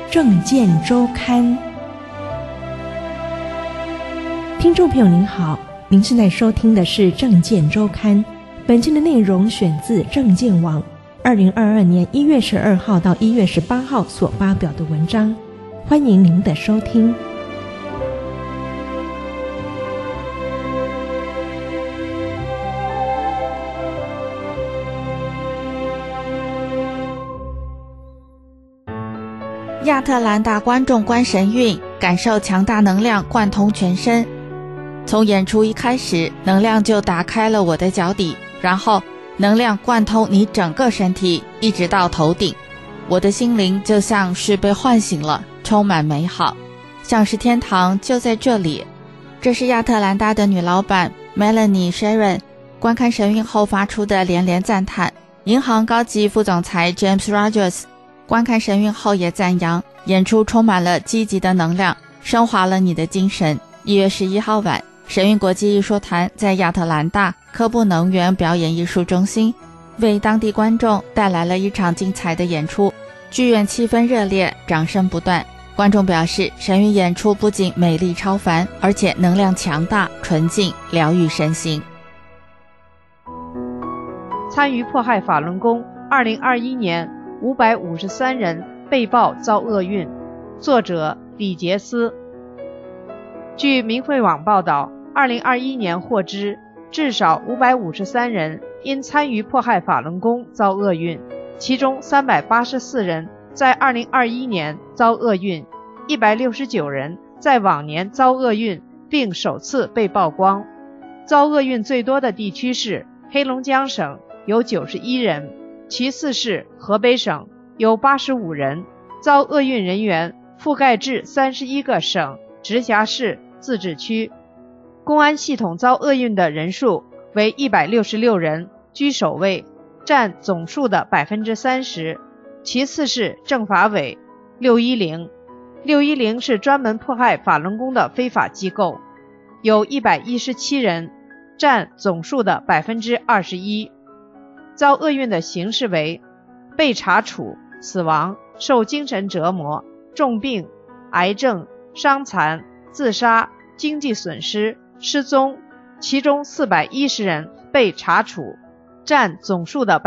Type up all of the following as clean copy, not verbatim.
政见周刊。听众朋友您好，您现在收听的是政见周刊。本期的内容选自政见网2022年1月12号到1月18号所发表的文章，欢迎您的收听。 亚特兰大观众观神韵，感受强大能量贯通全身。从演出一开始，能量就打开了我的脚底，然后能量贯通你整个身体，一直到头顶。我的心灵就像是被唤醒了，充满美好，像是天堂就在这里。这是亚特兰大的女老板 Melanie Sharon 观看神韵后发出的连连赞叹。银行高级副总裁 James Rogers 观看神韵后也赞扬，演出充满了积极的能量，升华了你的精神。1月11号晚，神韵国际艺术团在亚特兰大科布能源表演艺术中心为当地观众带来了一场精彩的演出，剧院气氛热烈，掌声不断。观众表示，神韵演出不仅美丽超凡，而且能量强大、纯净，疗愈身心。 参与迫害法轮功2021年553人被曝遭厄运，作者李杰斯。据明慧网报道，2021年获知至少553人因参与迫害法轮功遭厄运，其中384人在2021年遭厄运，169人在往年遭厄运并首次被曝光。遭厄运最多的地区是黑龙江省，有91人，其次是河北省，有85人。遭厄运人员覆盖至31个省、直辖市、自治区。公安系统遭厄运的人数为166人，居首位，占总数的 30%， 其次是政法委610。610是专门迫害法轮功的非法机构，有117人，占总数的 21%。遭厄运的形式为被查处、死亡、受精神折磨、重病、癌症、伤残、自杀、经济损失、失踪，其中410人被查处，占总数的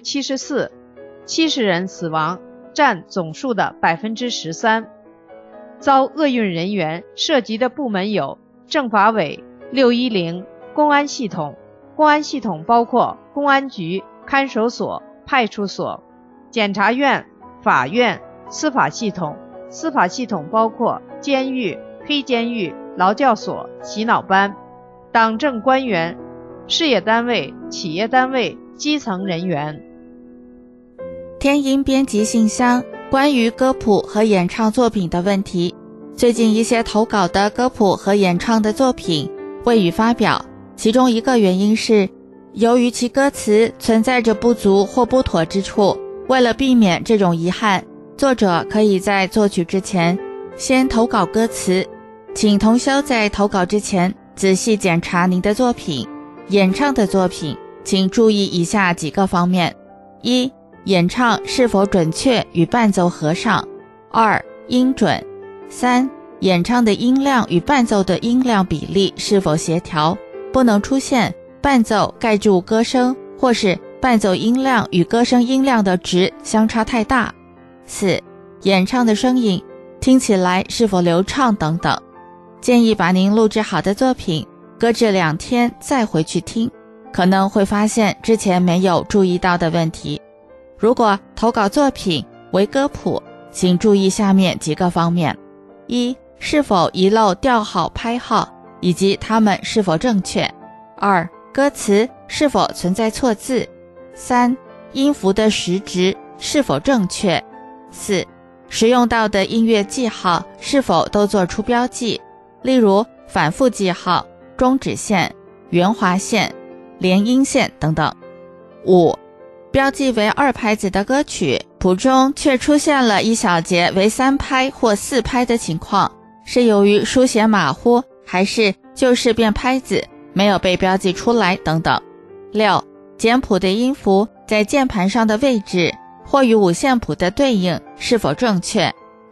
74%， 70人死亡，占总数的 13%。遭厄运人员涉及的部门有政法委610、公安系统。公安系统包括公安局、看守所、派出所、检察院、法院、司法系统。司法系统包括监狱、黑监狱、劳教所、洗脑班。党政官员、事业单位、企业单位、基层人员。 天音编辑信箱，关于歌谱和演唱作品的问题。最近一些投稿的歌谱和演唱的作品未予发表，其中一个原因是由于其歌词存在着不足或不妥之处。为了避免这种遗憾，作者可以在作曲之前先投稿歌词，请同修在投稿之前仔细检查您的作品。演唱的作品请注意以下几个方面：一、演唱是否准确与伴奏合上；二、音准；三、演唱的音量与伴奏的音量比例是否协调，不能出现伴奏盖住歌声，或是伴奏音量与歌声音量的值相差太大；四、演唱的声音听起来是否流畅等等。建议把您录制好的作品搁置2天再回去听，可能会发现之前没有注意到的问题。如果投稿作品为歌谱，请注意下面几个方面：一、是否遗漏调号、拍号，以及它们是否正确；二、歌词是否存在错字；三、音符的时值是否正确；四、使用到的音乐记号是否都做出标记，例如反复记号、终止线、圆滑线、连音线等等。五、标记为2拍子的歌曲，谱中却出现了一小节为3拍或4拍的情况，是由于书写马虎，还是就是变拍子没有被标记出来等等。六、简谱的音符在键盘上的位置或与五线谱的对应是否正确，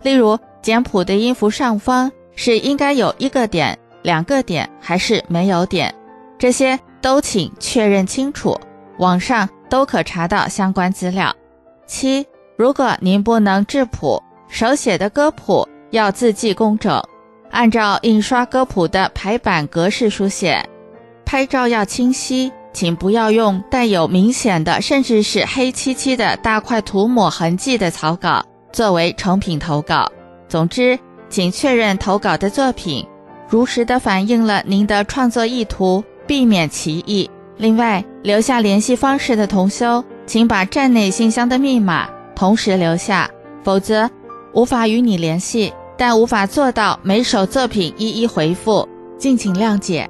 例如简谱的音符上方是应该有1个点、2个点还是没有点，这些都请确认清楚，网上都可查到相关资料。7. 如果您不能制谱，手写的歌谱要字迹工整，按照印刷歌谱的排版格式书写，拍照要清晰，请不要用带有明显的甚至是黑漆漆的大块涂抹痕迹的草稿作为成品投稿。总之，请确认投稿的作品如实地反映了您的创作意图，避免歧义。另外，留下联系方式的同修，请把站内信箱的密码同时留下，否则无法与你联系，但无法做到每首作品一一回复，敬请谅解。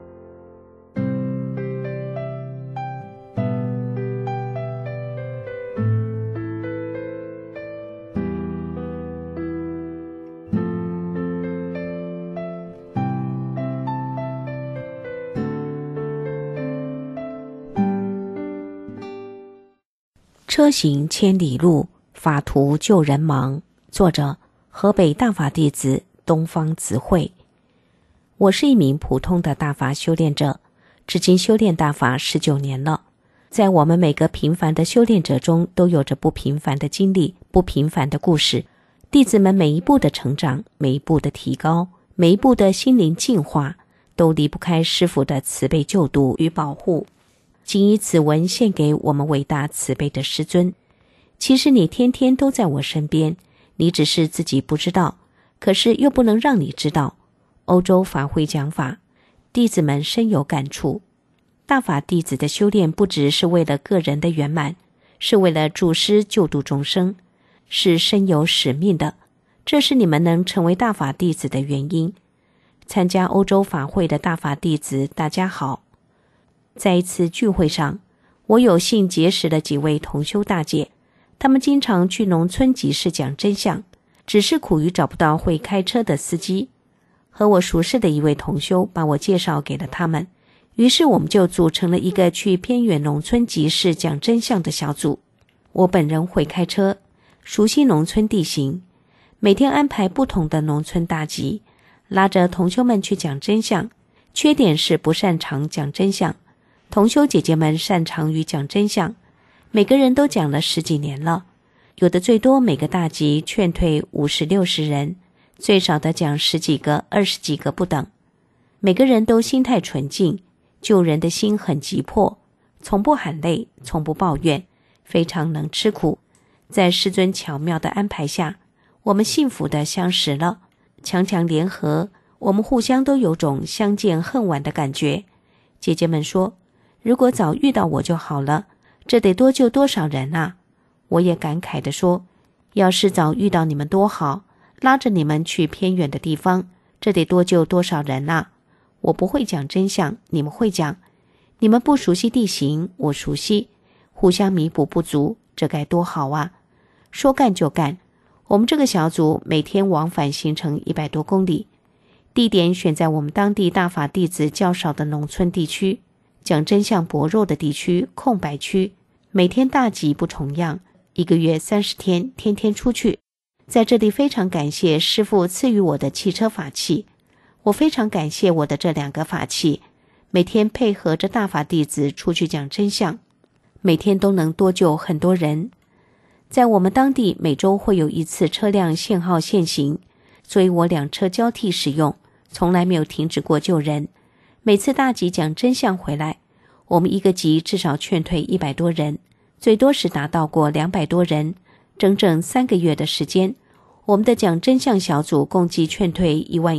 车行千里路，法图救人忙。作者：河北大法弟子东方慈慧。我是一名普通的大法修炼者，至今修炼大法19年了。在我们每个平凡的修炼者中，都有着不平凡的经历，不平凡的故事。弟子们每一步的成长，每一步的提高，每一步的心灵进化，都离不开师父的慈悲救度与保护。仅以此文献给我们伟大慈悲的师尊。其实你天天都在我身边，你只是自己不知道，可是又不能让你知道。欧洲法会讲法，弟子们深有感触。大法弟子的修炼不只是为了个人的圆满，是为了助师救度众生，是深有使命的。这是你们能成为大法弟子的原因。参加欧洲法会的大法弟子大家好。在一次聚会上，我有幸结识了几位同修大姐，她们经常去农村集市讲真相，只是苦于找不到会开车的司机。和我熟识的一位同修把我介绍给了他们，于是我们就组成了一个去偏远农村集市讲真相的小组。我本人会开车，熟悉农村地形，每天安排不同的农村大集，拉着同修们去讲真相。缺点是不擅长讲真相，同修姐姐们擅长于讲真相，每个人都讲了10几年了，有的最多每个大集劝退50、60人，最少的讲10几个、20几个不等。每个人都心态纯净，救人的心很急迫，从不喊累，从不抱怨，非常能吃苦。在师尊巧妙的安排下，我们幸福地相识了，强强联合，我们互相都有种相见恨晚的感觉。姐姐们说，如果早遇到我就好了，这得多救多少人啊。我也感慨地说，要是早遇到你们多好，拉着你们去偏远的地方，这得多救多少人啊。我不会讲真相，你们会讲，你们不熟悉地形，我熟悉，互相弥补不足，这该多好啊。说干就干，我们这个小组每天往返行程100多公里，地点选在我们当地大法弟子较少的农村地区，讲真相薄弱的地区，空白区，每天大集不重样，1个月30天，天天出去。在这里非常感谢师父赐予我的汽车法器，我非常感谢我的这2个法器，每天配合着大法弟子出去讲真相，每天都能多救很多人。在我们当地每周会有1次车辆限号限行，所以我2车交替使用，从来没有停止过救人。每次大集讲真相回来，我们1个集至少劝退100多人，最多时达到过200多人。整整3个月的时间，我们的讲真相小组共计劝退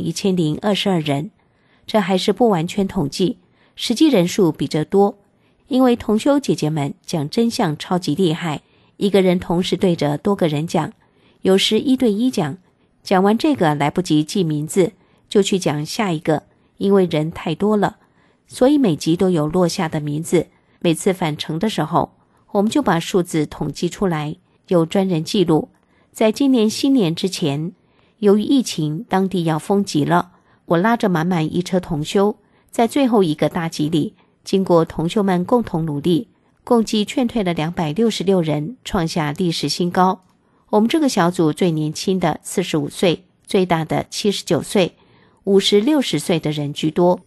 11022人。这还是不完全统计，实际人数比这多。因为同修姐姐们讲真相超级厉害，一个人同时对着多个人讲，有时1对1讲，讲完这个来不及记名字，就去讲下一个，因为人太多了，所以每集都有落下的名字。每次返程的时候，我们就把数字统计出来，有专人记录。在今年新年之前，由于疫情，当地要封集了，我拉着满满1车同修，在最后一个大集里，经过同修们共同努力，共计劝退了266人，创下历史新高。 我们这个小组最年轻的45岁，最大的79岁，50、60岁的人居多。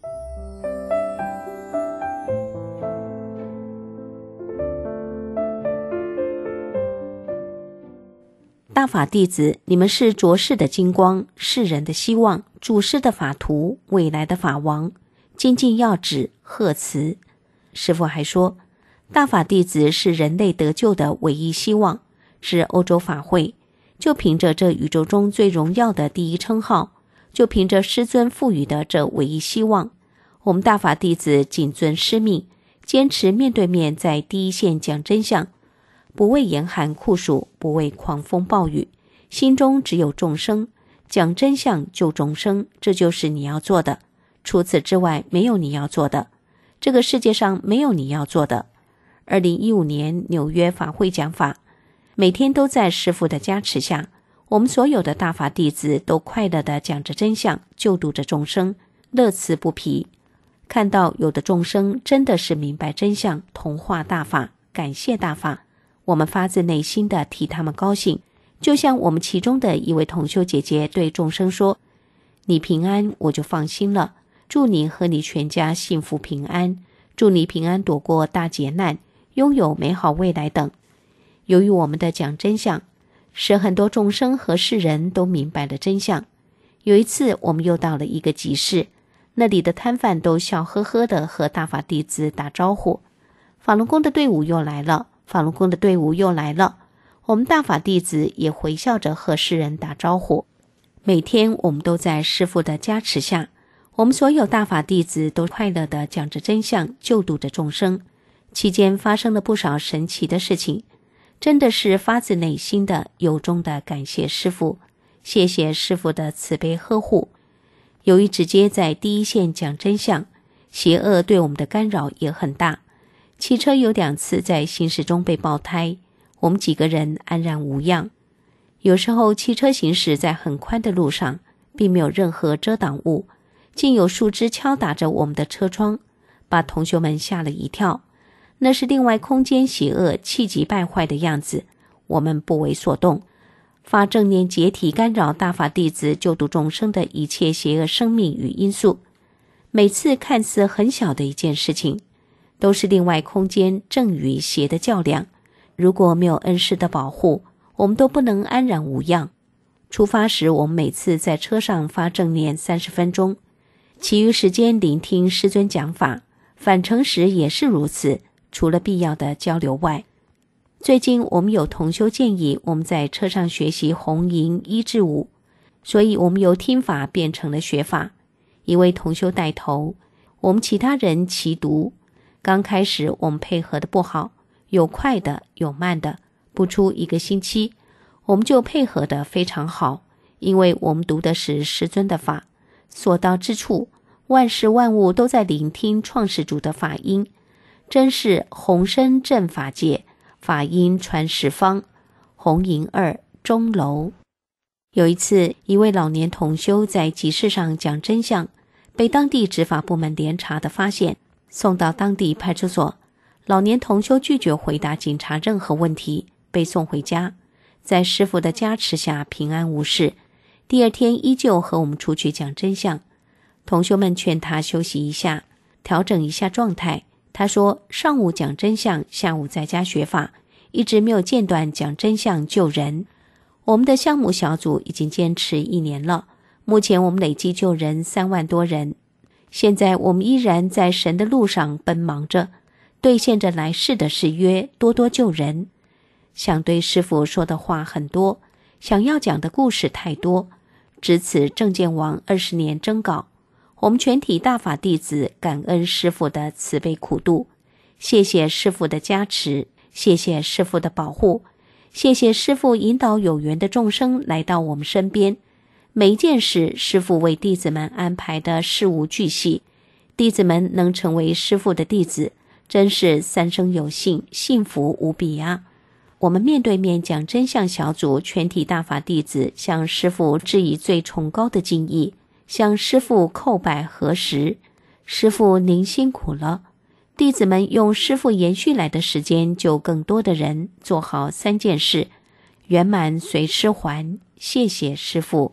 大法弟子，你们是浊世的金光，世人的希望，主师的法图，未来的法王，精进要旨，贺词。师父还说，大法弟子是人类得救的唯一希望，是欧洲法会，就凭着这宇宙中最荣耀的第一称号，就凭着师尊赋予的这唯一希望，我们大法弟子谨遵师命，坚持面对面在第一线讲真相，不畏严寒酷暑，不畏狂风暴雨，心中只有众生，讲真相救众生，这就是你要做的。除此之外，没有你要做的，这个世界上没有你要做的。2015年纽约法会讲法，每天都在师父的加持下，我们所有的大法弟子都快乐地讲着真相，救度着众生，乐此不疲。看到有的众生真的是明白真相，同化大法，感谢大法，我们发自内心的替他们高兴。就像我们其中的一位同修姐姐对众生说，你平安我就放心了，祝你和你全家幸福平安，祝你平安躲过大劫难，拥有美好未来等。由于我们的讲真相，使很多众生和世人都明白了真相。有一次我们又到了一个集市，那里的摊贩都笑呵呵地和大法弟子打招呼，法轮功的队伍又来了，法轮功的队伍又来了。我们大法弟子也回笑着和世人打招呼。每天我们都在师父的加持下，我们所有大法弟子都快乐地讲着真相，救度着众生。期间发生了不少神奇的事情，真的是发自内心的由衷的感谢师父，谢谢师父的慈悲呵护。由于直接在第一线讲真相，邪恶对我们的干扰也很大。汽车有2次在行驶中被爆胎，我们几个人安然无恙。有时候汽车行驶在很宽的路上，并没有任何遮挡物，竟有树枝敲打着我们的车窗，把同学们吓了一跳。那是另外空间邪恶气急败坏的样子，我们不为所动，发正念解体干扰大法弟子救度众生的一切邪恶生命与因素。每次看似很小的一件事情，都是另外空间正与邪的较量，如果没有恩师的保护，我们都不能安然无恙。出发时我们每次在车上发正念30分钟，其余时间聆听师尊讲法，返程时也是如此，除了必要的交流外。最近我们有同修建议我们在车上学习红银1至5，所以我们由听法变成了学法，一位同修带头，我们其他人齐读。刚开始我们配合的不好，有快的有慢的，不出1个星期我们就配合得非常好，因为我们读的是师尊的法，所到之处万事万物都在聆听创世主的法音，真是弘深正法界，法音传十方，红银2钟楼。有一次一位老年同修在集市上讲真相，被当地执法部门连查的发现，送到当地派出所。老年同修拒绝回答警察任何问题，被送回家，在师父的加持下平安无事。第2天依旧和我们出去讲真相，同修们劝他休息一下，调整一下状态。他说上午讲真相，下午在家学法，一直没有间断讲真相救人。我们的项目小组已经坚持1年了，目前我们累计救人3万多人。现在我们依然在神的路上奔忙着，兑现着来世的誓约，多多救人。想对师父说的话很多，想要讲的故事太多，值此正见王20年征稿。我们全体大法弟子感恩师父的慈悲苦度，谢谢师父的加持，谢谢师父的保护，谢谢师父引导有缘的众生来到我们身边。每一件事，师父为弟子们安排的事无巨细，弟子们能成为师父的弟子，真是三生有幸，幸福无比啊！我们面对面讲真相小组全体大法弟子向师父致以最崇高的敬意，向师父叩拜合十。师父您辛苦了，弟子们用师父延续来的时间救更多的人，做好3件事： 圆满随师还，谢谢师父。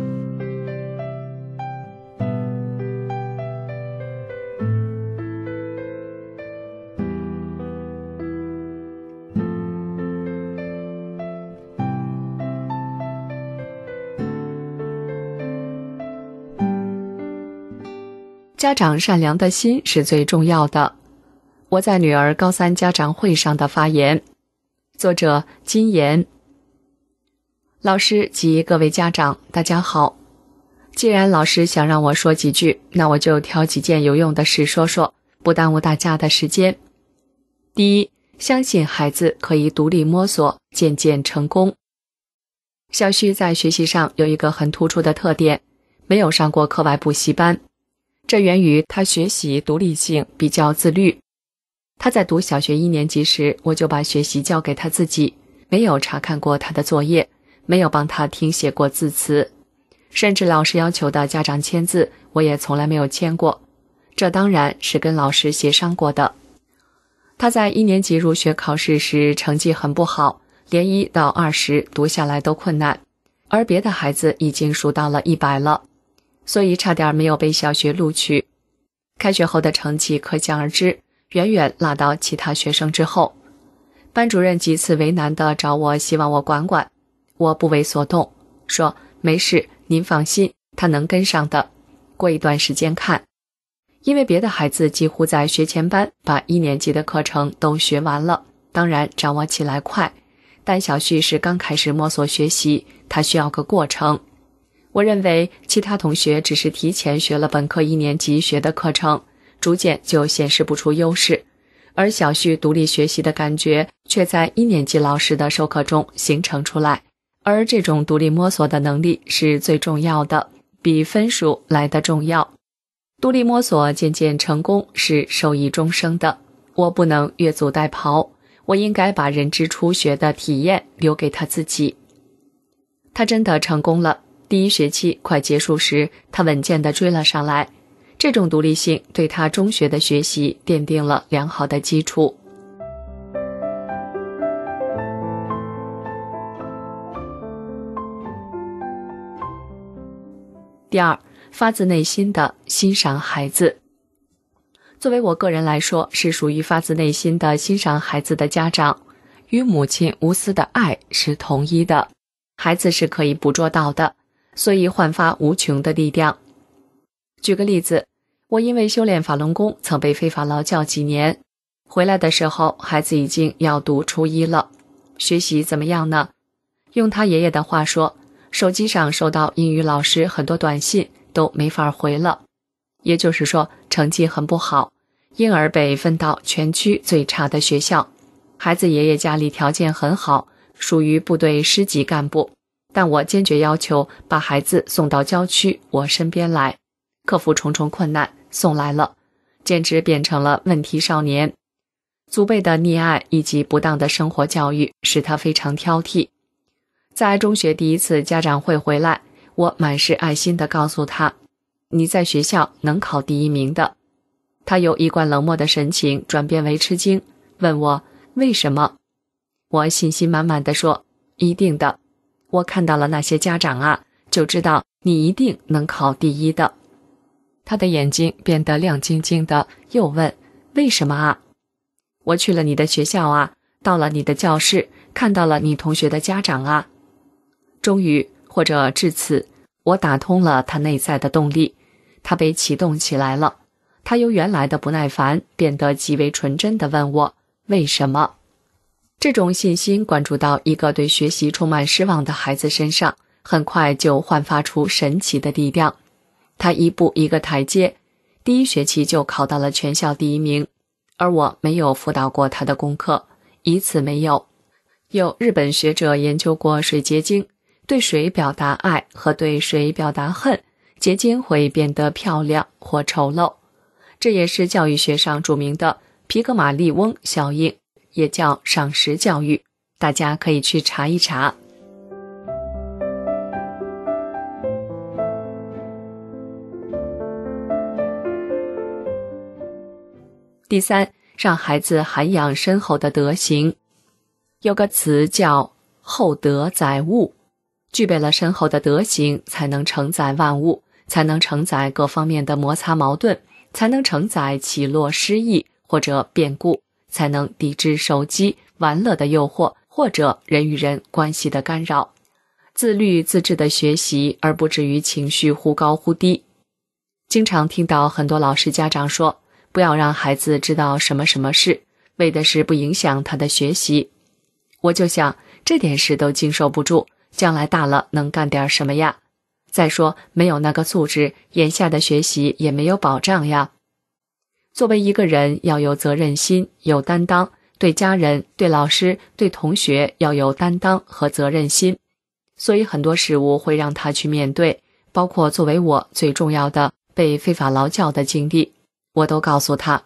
家长善良的心是最重要的。我在女儿高3家长会上的发言。作者金言。老师及各位家长，大家好。既然老师想让我说几句，那我就挑几件有用的事说说，不耽误大家的时间。第一，相信孩子可以独立摸索，渐渐成功。小旭在学习上有一个很突出的特点，没有上过课外补习班。这源于他学习独立性比较自律。他在读小学1年级时，我就把学习交给他自己，没有查看过他的作业，没有帮他听写过字词，甚至老师要求的家长签字，我也从来没有签过。这当然是跟老师协商过的。他在1年级入学考试时成绩很不好，连1到20读下来都困难，而别的孩子已经数到了100了。所以差点没有被小学录取。开学后的成绩可想而知，远远落到其他学生之后。班主任几次为难地找我，希望我管管，我不为所动，说没事，您放心，他能跟上的，过一段时间看。因为别的孩子几乎在学前班把1年级的课程都学完了，当然掌握起来快，但小旭是刚开始摸索学习，他需要个过程。我认为其他同学只是提前学了本科1年级学的课程，逐渐就显示不出优势，而小旭独立学习的感觉却在1年级老师的授课中形成出来，而这种独立摸索的能力是最重要的，比分数来得重要。独立摸索渐渐成功是受益终生的，我不能越俎代庖，我应该把认知初学的体验留给他自己。他真的成功了。第1学期快结束时，他稳健地追了上来，这种独立性对他中学的学习奠定了良好的基础。第二，发自内心的欣赏孩子。作为我个人来说，是属于发自内心的欣赏孩子的家长，与母亲无私的爱是同一的，孩子是可以捕捉到的，所以焕发无穷的力量。举个例子，我因为修炼法轮功曾被非法劳教几年，回来的时候孩子已经要读初1了。学习怎么样呢？用他爷爷的话说，手机上收到英语老师很多短信都没法回了，也就是说成绩很不好，因而被分到全区最差的学校。孩子爷爷家里条件很好，属于部队师级干部，但我坚决要求把孩子送到郊区我身边来，克服重重困难送来了，简直变成了问题少年。祖辈的溺爱以及不当的生活教育使他非常挑剔。在中学第1次家长会回来，我满是爱心地告诉他，你在学校能考第1名的。他由一贯冷漠的神情转变为吃惊，问我为什么。我信心满满地说，一定的，我看到了那些家长啊，就知道你一定能考第1的。他的眼睛变得亮晶晶的，又问为什么啊？我去了你的学校啊，到了你的教室，看到了你同学的家长啊。终于，或者至此，我打通了他内在的动力，他被启动起来了。他由原来的不耐烦变得极为纯真地问我为什么。这种信心灌注到一个对学习充满失望的孩子身上，很快就焕发出神奇的力量。他一步一个台阶，第1学期就考到了全校第1名，而我没有辅导过他的功课，一次没有。有日本学者研究过水结晶，对水表达爱和对水表达恨，结晶会变得漂亮或丑陋。这也是教育学上著名的皮格马利翁效应，也叫赏识教育，大家可以去查一查。第3，让孩子涵养深厚的德行。有个词叫厚德载物，具备了深厚的德行，才能承载万物，才能承载各方面的摩擦矛盾，才能承载起落失意或者变故，才能抵制手机、玩乐的诱惑或者人与人关系的干扰。自律自治的学习，而不至于情绪忽高忽低。经常听到很多老师家长说，不要让孩子知道什么什么事，为的是不影响他的学习。我就想，这点事都经受不住，将来大了能干点什么呀？再说，没有那个素质，眼下的学习也没有保障呀。作为一个人，要有责任心，有担当，对家人、对老师、对同学要有担当和责任心。所以很多事物会让他去面对，包括作为我最重要的被非法劳教的经历，我都告诉他，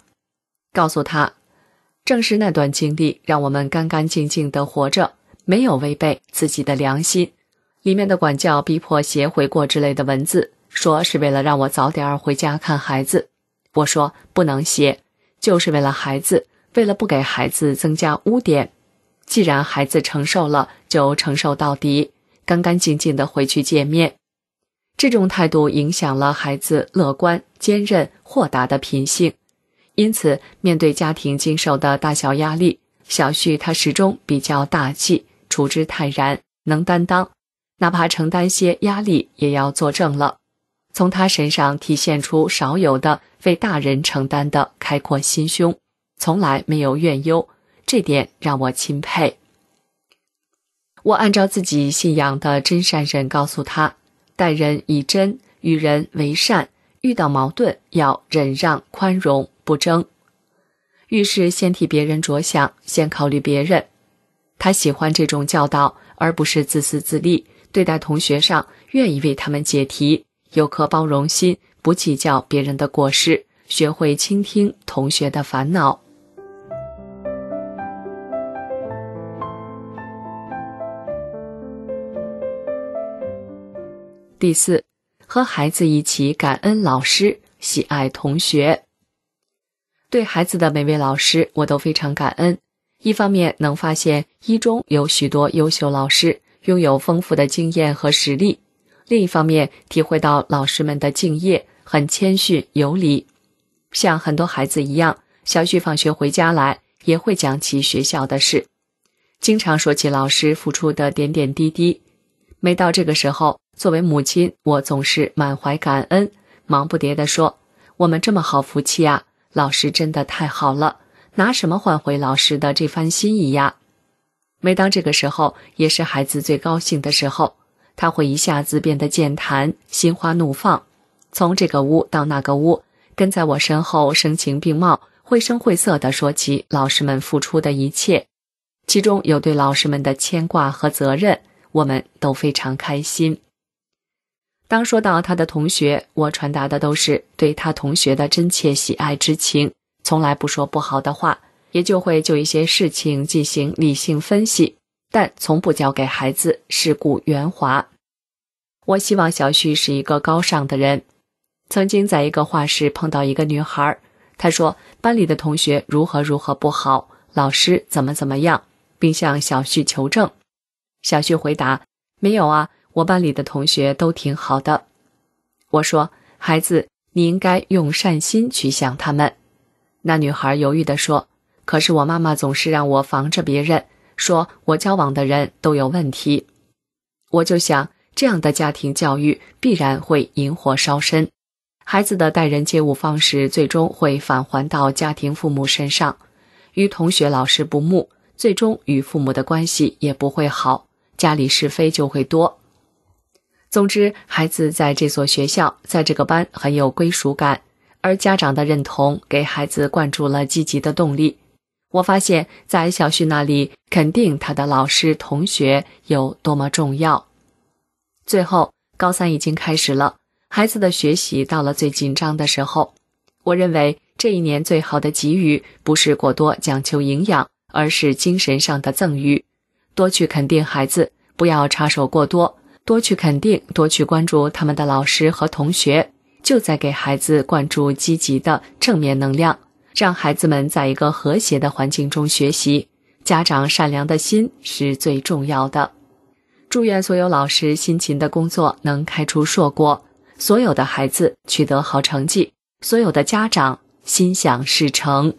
正是那段经历让我们干干净净地活着，没有违背自己的良心。里面的管教逼迫写悔过之类的文字，说是为了让我早点回家看孩子。我说不能写，就是为了孩子，为了不给孩子增加污点。既然孩子承受了，就承受到底，干干净净地回去见面。这种态度影响了孩子乐观、坚韧、豁达的品性。因此，面对家庭经受的大小压力，小旭他始终比较大气，处之泰然，能担当，哪怕承担些压力也要作证了。从他身上体现出少有的为大人承担的开阔心胸，从来没有怨忧，这点让我钦佩。我按照自己信仰的真善忍告诉他，待人以真，与人为善，遇到矛盾要忍让宽容，不争。遇事先替别人着想，先考虑别人。他喜欢这种教导，而不是自私自利。对待同学上，愿意为他们解题，有颗包容心，不计较别人的过失，学会倾听同学的烦恼。第四，和孩子一起感恩老师，喜爱同学。对孩子的每位老师，我都非常感恩。一方面能发现一中有许多优秀老师，拥有丰富的经验和实力；另一方面体会到老师们的敬业，很谦逊有礼。像很多孩子一样，小旭放学回家来，也会讲起学校的事，经常说起老师付出的点点滴滴。每到这个时候，作为母亲，我总是满怀感恩，忙不迭地说，我们这么好福气啊，老师真的太好了，拿什么换回老师的这番心意呀？每当这个时候，也是孩子最高兴的时候，他会一下子变得健谈，心花怒放，从这个屋到那个屋，跟在我身后声情并茂，绘声绘色地说起老师们付出的一切，其中有对老师们的牵挂和责任，我们都非常开心。当说到他的同学，我传达的都是对他同学的真切喜爱之情，从来不说不好的话，也就会就一些事情进行理性分析，但从不教给孩子世故圆滑。我希望小旭是一个高尚的人。曾经在一个画室碰到一个女孩，她说班里的同学如何如何不好，老师怎么怎么样，并向小旭求证。小旭回答，没有啊，我班里的同学都挺好的。我说，孩子，你应该用善心去想他们。那女孩犹豫地说，可是我妈妈总是让我防着别人，说我交往的人都有问题。我就想，这样的家庭教育必然会引火烧身，孩子的待人接物方式最终会返还到家庭父母身上，与同学老师不睦，最终与父母的关系也不会好，家里是非就会多。总之，孩子在这所学校，在这个班很有归属感，而家长的认同给孩子灌注了积极的动力。我发现在小旭那里，肯定他的老师同学有多么重要。最后，高三已经开始了，孩子的学习到了最紧张的时候。我认为这一年最好的给予，不是过多讲求营养，而是精神上的赠予。多去肯定孩子，不要插手过多，多去肯定，多去关注他们的老师和同学，就在给孩子灌注积极的正面能量，让孩子们在一个和谐的环境中学习， 家长善良的心是最重要的。祝愿所有老师辛勤的工作能开出硕果，所有的孩子取得好成绩，所有的家长心想事成。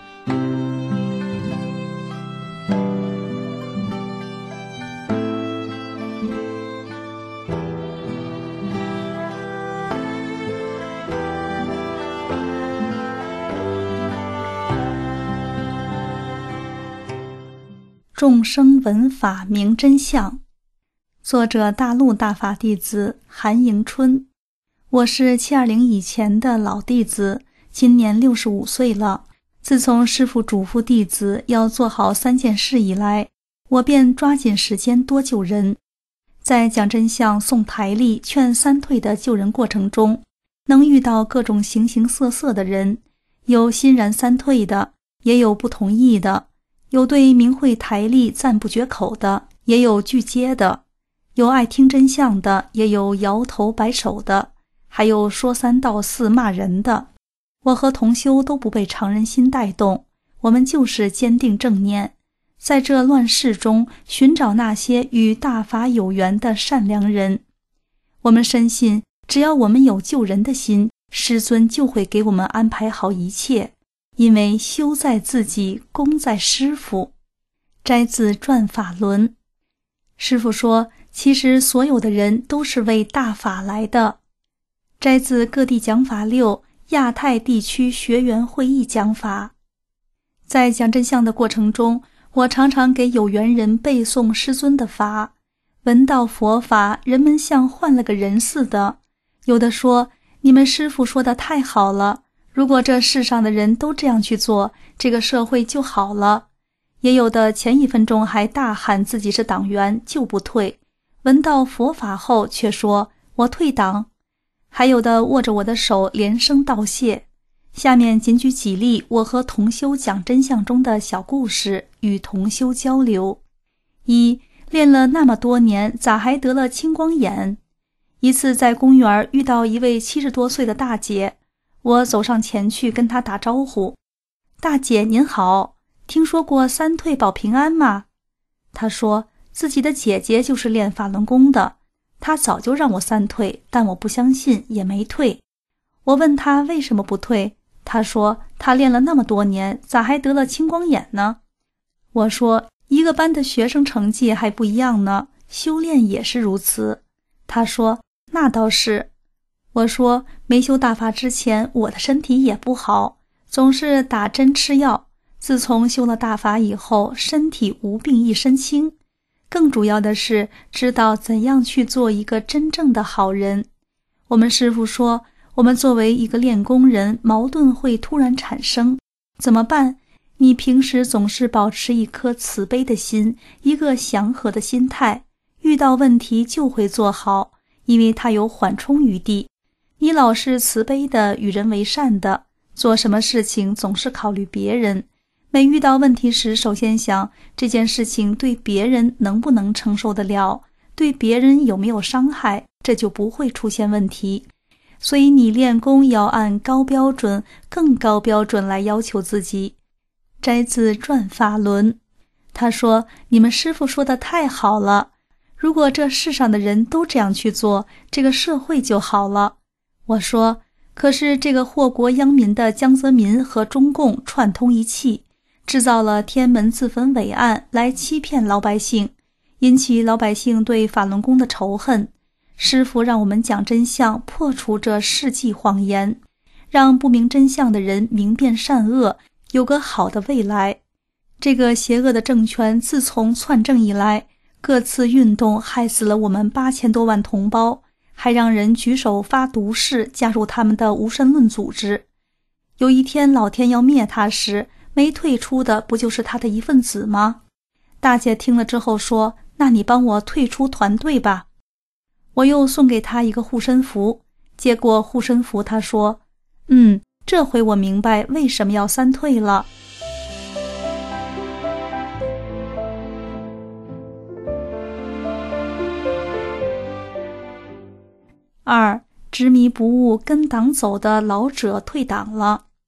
众生闻法明真相，作者大陆大法弟子韩迎春。我是720以前的老弟子，今年65岁了。自从师父嘱咐弟子要做好3件事以来，我便抓紧时间多救人。在讲真相、送台历、劝三退的救人过程中，能遇到各种形形色色的人，有欣然三退的，也有不同意的，有对明慧台历赞不绝口的，也有拒接的，有爱听真相的，也有摇头摆手的，还有说三道四骂人的。我和同修都不被常人心带动，我们就是坚定正念，在这乱世中寻找那些与大法有缘的善良人。我们深信，只要我们有救人的心，师尊就会给我们安排好一切，因为修在自己，功在师父。摘自转法轮。师父说，其实所有的人都是为大法来的。摘自各地讲法6亚太地区学员会议讲法。在讲真相的过程中，我常常给有缘人背诵师尊的法，闻到佛法，人们像换了个人似的。有的说，你们师父说的太好了，如果这世上的人都这样去做，这个社会就好了。也有的前1分钟还大喊自己是党员，就不退，闻到佛法后却说我退党。还有的握着我的手连声道谢。下面仅举几例我和同修讲真相中的小故事，与同修交流。1. 练了那么多年，咋还得了青光眼？一次在公园遇到一位70多岁的大姐，我走上前去跟她打招呼：大姐您好，听说过三退保平安吗？她说自己的姐姐就是练法轮功的，她早就让我三退，但我不相信，也没退。我问她为什么不退，她说她练了那么多年，咋还得了青光眼呢？我说一个班的学生成绩还不一样呢，修炼也是如此。她说那倒是。我说没修大法之前，我的身体也不好，总是打针吃药，自从修了大法以后，身体无病一身轻。更主要的是知道怎样去做一个真正的好人。我们师父说，我们作为一个练功人，矛盾会突然产生，怎么办？你平时总是保持一颗慈悲的心，一个祥和的心态，遇到问题就会做好，因为它有缓冲余地。你老是慈悲的，与人为善的，做什么事情总是考虑别人，每遇到问题时，首先想这件事情对别人能不能承受得了，对别人有没有伤害，这就不会出现问题。所以你练功要按高标准、更高标准来要求自己。摘自转法轮。他说，你们师父说的太好了，如果这世上的人都这样去做，这个社会就好了。我说，可是这个祸国殃民的江泽民和中共串通一气，制造了天安门自焚伪案来欺骗老百姓，引起老百姓对法轮功的仇恨。师父让我们讲真相，破除这世纪谎言，让不明真相的人明辨善恶，有个好的未来。这个邪恶的政权自从篡政以来，各次运动害死了我们8000多万同胞，还让人举手发毒誓加入他们的无神论组织。有一天老天要灭他时，没退出的不就是他的一份子吗？大姐听了之后说，那你帮我退出团队吧。我又送给他一个护身符，接过护身符，他说，这回我明白为什么要三退了。2. 执迷不悟跟党走的老者退党了。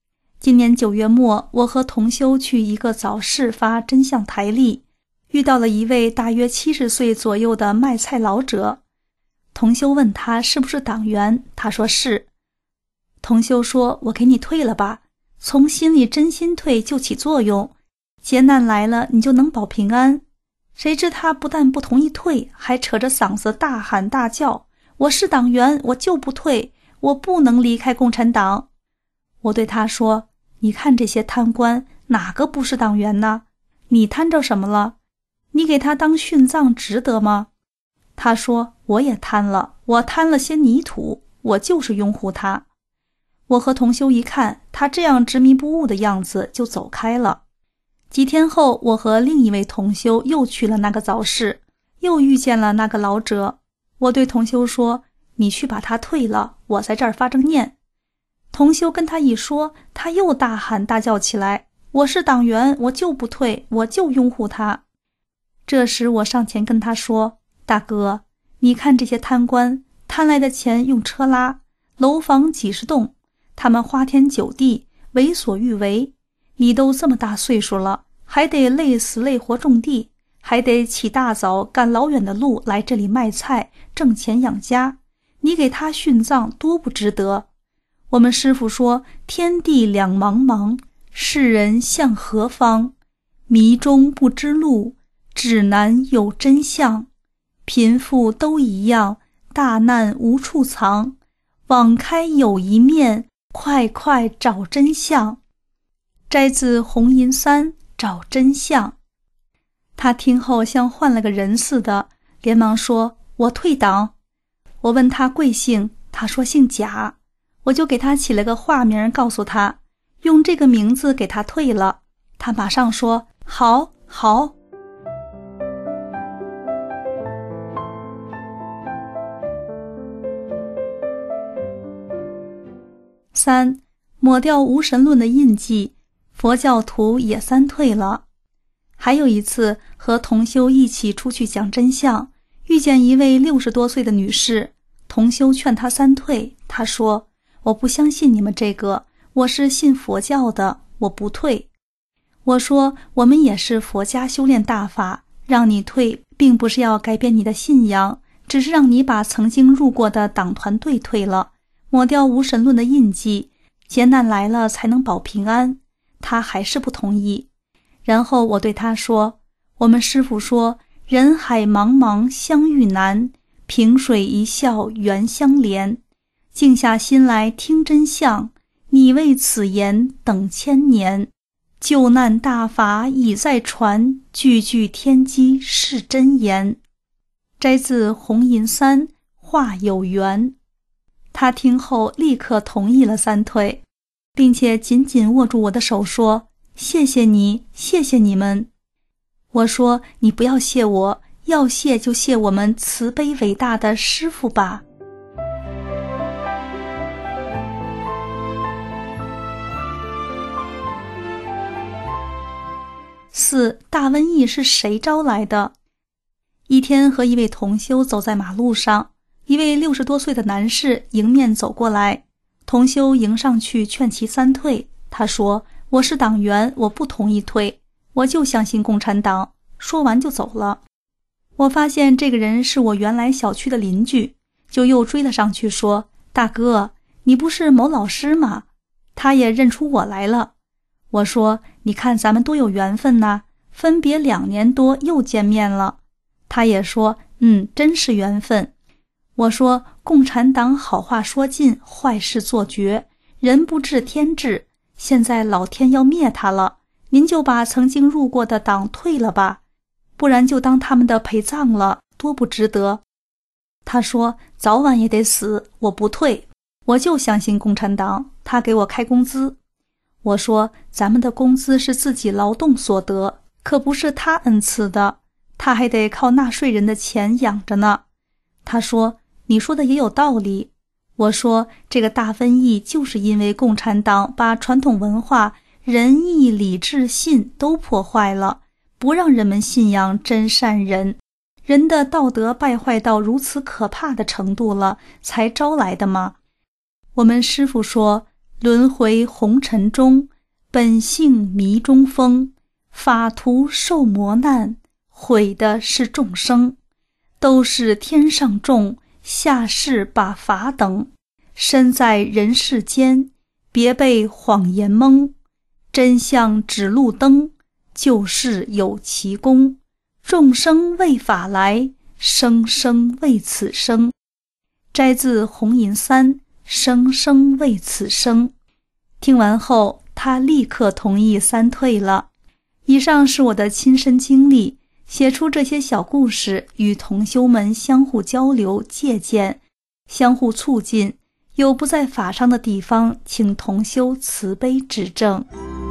今年9月末，我和同修去一个早市发真相台历，遇到了一位大约70岁左右的卖菜老者。同修问他是不是党员，他说是。同修说，我给你退了吧，从心里真心退就起作用，劫难来了你就能保平安。谁知他不但不同意退，还扯着嗓子大喊大叫，我是党员，我就不退，我不能离开共产党。我对他说，你看这些贪官哪个不是党员呢？你贪着什么了？你给他当殉葬值得吗？他说，我也贪了，我贪了些泥土，我就是拥护他。我和同修一看他这样执迷不悟的样子，就走开了。几天后，我和另一位同修又去了那个早市，又遇见了那个老者。我对同修说，你去把他退了，我在这儿发着念。同修跟他一说，他又大喊大叫起来，我是党员，我就不退，我就拥护他。这时我上前跟他说，大哥，你看这些贪官，贪来的钱用车拉，楼房几十栋，他们花天酒地，为所欲为。你都这么大岁数了，还得累死累活种地，还得起大早赶老远的路来这里卖菜挣钱养家，你给他殉葬多不值得。我们师父说，天地两茫茫，世人向何方？迷中不知路，指南有真相。贫富都一样，大难无处藏。网开有一面，快快找真相。摘自红银三，找真相。他听后像换了个人似的，连忙说，我退党。我问他贵姓，他说姓贾。我就给他起了个化名，告诉他用这个名字给他退了。他马上说，好好。3. 抹掉无神论的印记，佛教徒也三退了。还有一次和同修一起出去讲真相，遇见一位60多岁的女士，同修劝她三退，她说，我不相信你们这个，我是信佛教的，我不退。我说，我们也是佛家修炼大法，让你退并不是要改变你的信仰，只是让你把曾经入过的党团队退了，抹掉无神论的印记，劫难来了才能保平安。他还是不同意。然后我对他说，我们师父说，人海茫茫相遇难，萍水一笑缘相连。静下心来听真相，你为此言等千年。救难大法已在传，句句天机是真言。摘自红银三，话有缘。他听后立刻同意了三退，并且紧紧握住我的手说，谢谢你，谢谢你们。我说，你不要谢我，要谢就谢我们慈悲伟大的师父吧。4. 大瘟疫是谁招来的？一天和一位同修走在马路上，一位60多岁的男士迎面走过来，同修迎上去劝其三退。他说，我是党员，我不同意退，我就相信共产党。说完就走了。我发现这个人是我原来小区的邻居，就又追了上去说，大哥，你不是某老师吗？他也认出我来了。我说，你看咱们多有缘分呐，分别2年多又见面了。他也说，真是缘分。我说，共产党好话说尽，坏事做绝，人不治天治，现在老天要灭他了，您就把曾经入过的党退了吧，不然就当他们的陪葬了，多不值得。他说，早晚也得死，我不退，我就相信共产党，他给我开工资。我说，咱们的工资是自己劳动所得，可不是他恩赐的，他还得靠纳税人的钱养着呢。他说，你说的也有道理。我说，这个大瘟疫就是因为共产党把传统文化、仁义礼智信都破坏了，不让人们信仰真善人，人的道德败坏到如此可怕的程度了，才招来的吗？我们师父说，轮回红尘中， 本性迷中疯，法徒受磨难，毁的是众生，都是天上众，下世把法等，身在人世间，别被谎言蒙，真相指路灯，救世有奇功，众生为法来，生生为此生。摘自红银三，生生为此生。听完后，他立刻同意三退了。以上是我的亲身经历，写出这些小故事，与同修们相互交流借鉴，相互促进。有不在法上的地方，请同修慈悲指正。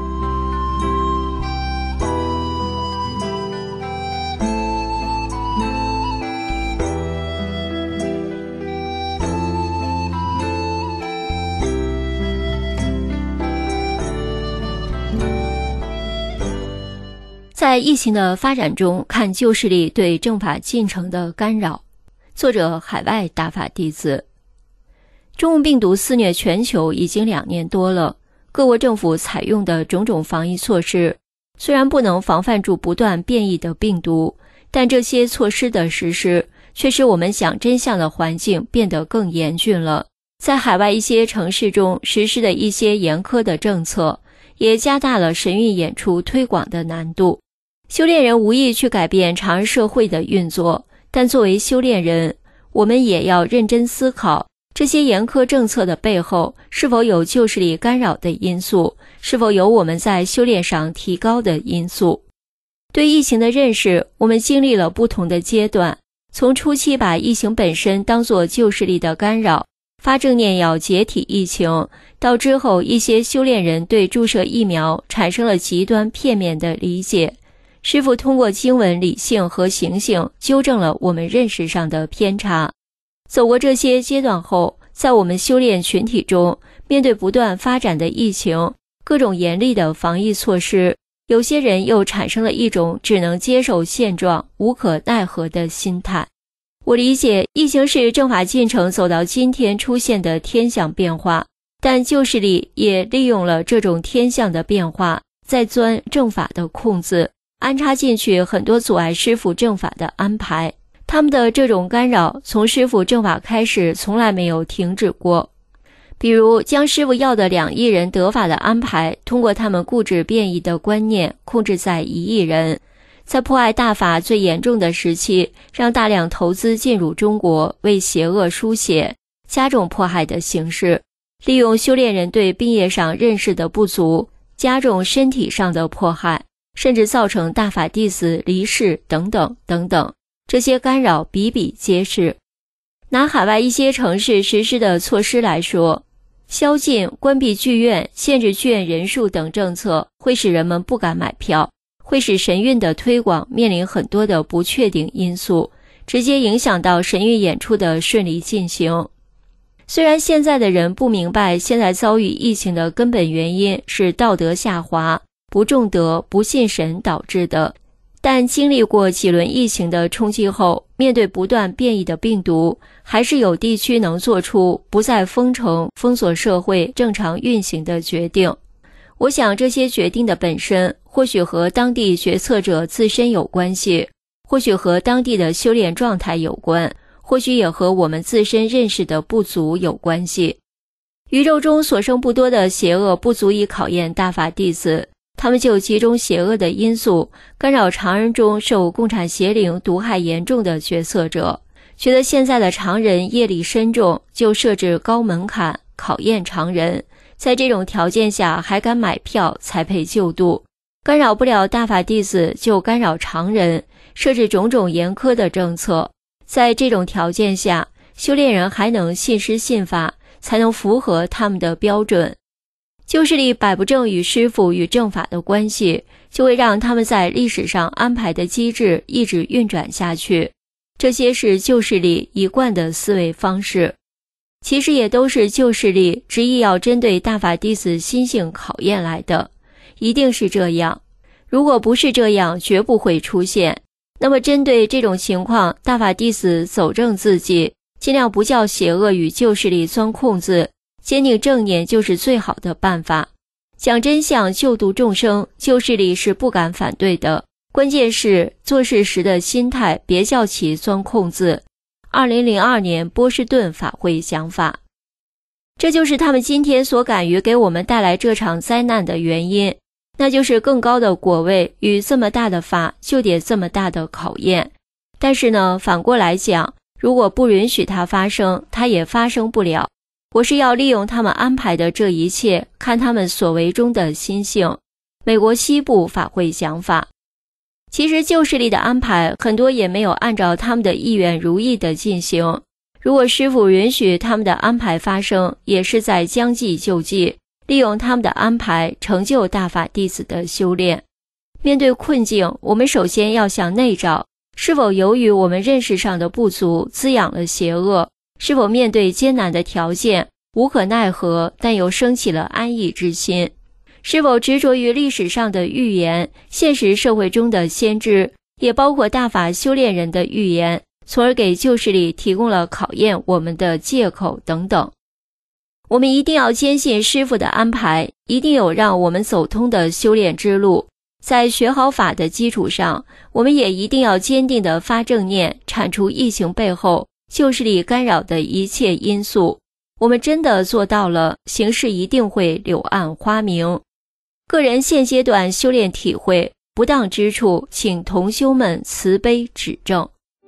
在疫情的发展中，看旧势力对正法进程的干扰。作者海外大法弟子。中共病毒肆虐全球已经2年多了，各国政府采用的种种防疫措施，虽然不能防范住不断变异的病毒，但这些措施的实施，却使我们想真相的环境变得更严峻了。在海外一些城市中实施的一些严苛的政策，也加大了神韵演出推广的难度。修炼人无意去改变常人社会的运作，但作为修炼人，我们也要认真思考，这些严苛政策的背后是否有旧势力干扰的因素，是否有我们在修炼上提高的因素。对疫情的认识，我们经历了不同的阶段，从初期把疫情本身当作旧势力的干扰，发正念要解体疫情，到之后一些修炼人对注射疫苗产生了极端片面的理解。师父通过经文理性和行性纠正了我们认识上的偏差。走过这些阶段后，在我们修炼群体中，面对不断发展的疫情，各种严厉的防疫措施，有些人又产生了一种只能接受现状，无可奈何的心态。我理解疫情是正法进程走到今天出现的天象变化，但旧势力也利用了这种天象的变化，在钻正法的空子，安插进去很多阻碍师父正法的安排。他们的这种干扰从师父正法开始从来没有停止过。比如将师父要的2亿人得法的安排，通过他们固执变异的观念控制在1亿人。在迫害大法最严重的时期，让大量投资进入中国，为邪恶输血，加重迫害的形式，利用修炼人对病业上认识的不足，加重身体上的迫害，甚至造成大法弟子离世等等等等。这些干扰比比皆是。拿海外一些城市实施的措施来说，宵禁、关闭剧院、限制剧院人数等政策会使人们不敢买票，会使神韵的推广面临很多的不确定因素，直接影响到神韵演出的顺利进行。虽然现在的人不明白现在遭遇疫情的根本原因是道德下滑、不重德、不信神导致的，但经历过几轮疫情的冲击后，面对不断变异的病毒，还是有地区能做出不再封城、封锁社会正常运行的决定。我想这些决定的本身，或许和当地决策者自身有关系，或许和当地的修炼状态有关，或许也和我们自身认识的不足有关系。宇宙中所剩不多的邪恶不足以考验大法弟子，他们就集中邪恶的因素，干扰常人中受共产邪灵毒害严重的决策者，觉得现在的常人业力深重，就设置高门槛考验常人，在这种条件下还敢买票才配救度。干扰不了大法弟子就干扰常人，设置种种严苛的政策。在这种条件下，修炼人还能信师信法，才能符合他们的标准。旧势力摆不正与师父与正法的关系，就会让他们在历史上安排的机制一直运转下去。这些是旧势力一贯的思维方式，其实也都是旧势力执意要针对大法弟子心性考验来的，一定是这样。如果不是这样，绝不会出现。那么针对这种情况，大法弟子走正自己，尽量不叫邪恶与旧势力钻空子，坚定正念就是最好的办法。 讲真相救度众生，旧势力是不敢反对的，关键是做事时的心态别叫其钻空子。2002年波士顿法会想法，这就是他们今天所敢于给我们带来这场灾难的原因，那就是更高的果位与这么大的法就得这么大的考验。但是呢，反过来讲，如果不允许它发生，它也发生不了。我是要利用他们安排的这一切，看他们所为中的心性。美国西部法会想法，其实旧势力的安排很多也没有按照他们的意愿如意的进行。如果师父允许他们的安排发生，也是在将计就计，利用他们的安排成就大法弟子的修炼。面对困境，我们首先要向内找，是否由于我们认识上的不足滋养了邪恶，是否面对艰难的条件无可奈何，但又升起了安逸之心，是否执着于历史上的预言，现实社会中的先知，也包括大法修炼人的预言，从而给旧势力提供了考验我们的借口等等。我们一定要坚信师父的安排，一定有让我们走通的修炼之路。在学好法的基础上，我们也一定要坚定地发正念，铲除疫情背后旧势力干扰的一切因素。我们真的做到了，形势一定会柳暗花明。个人现阶段修炼体会不当之处，请同修们慈悲指正。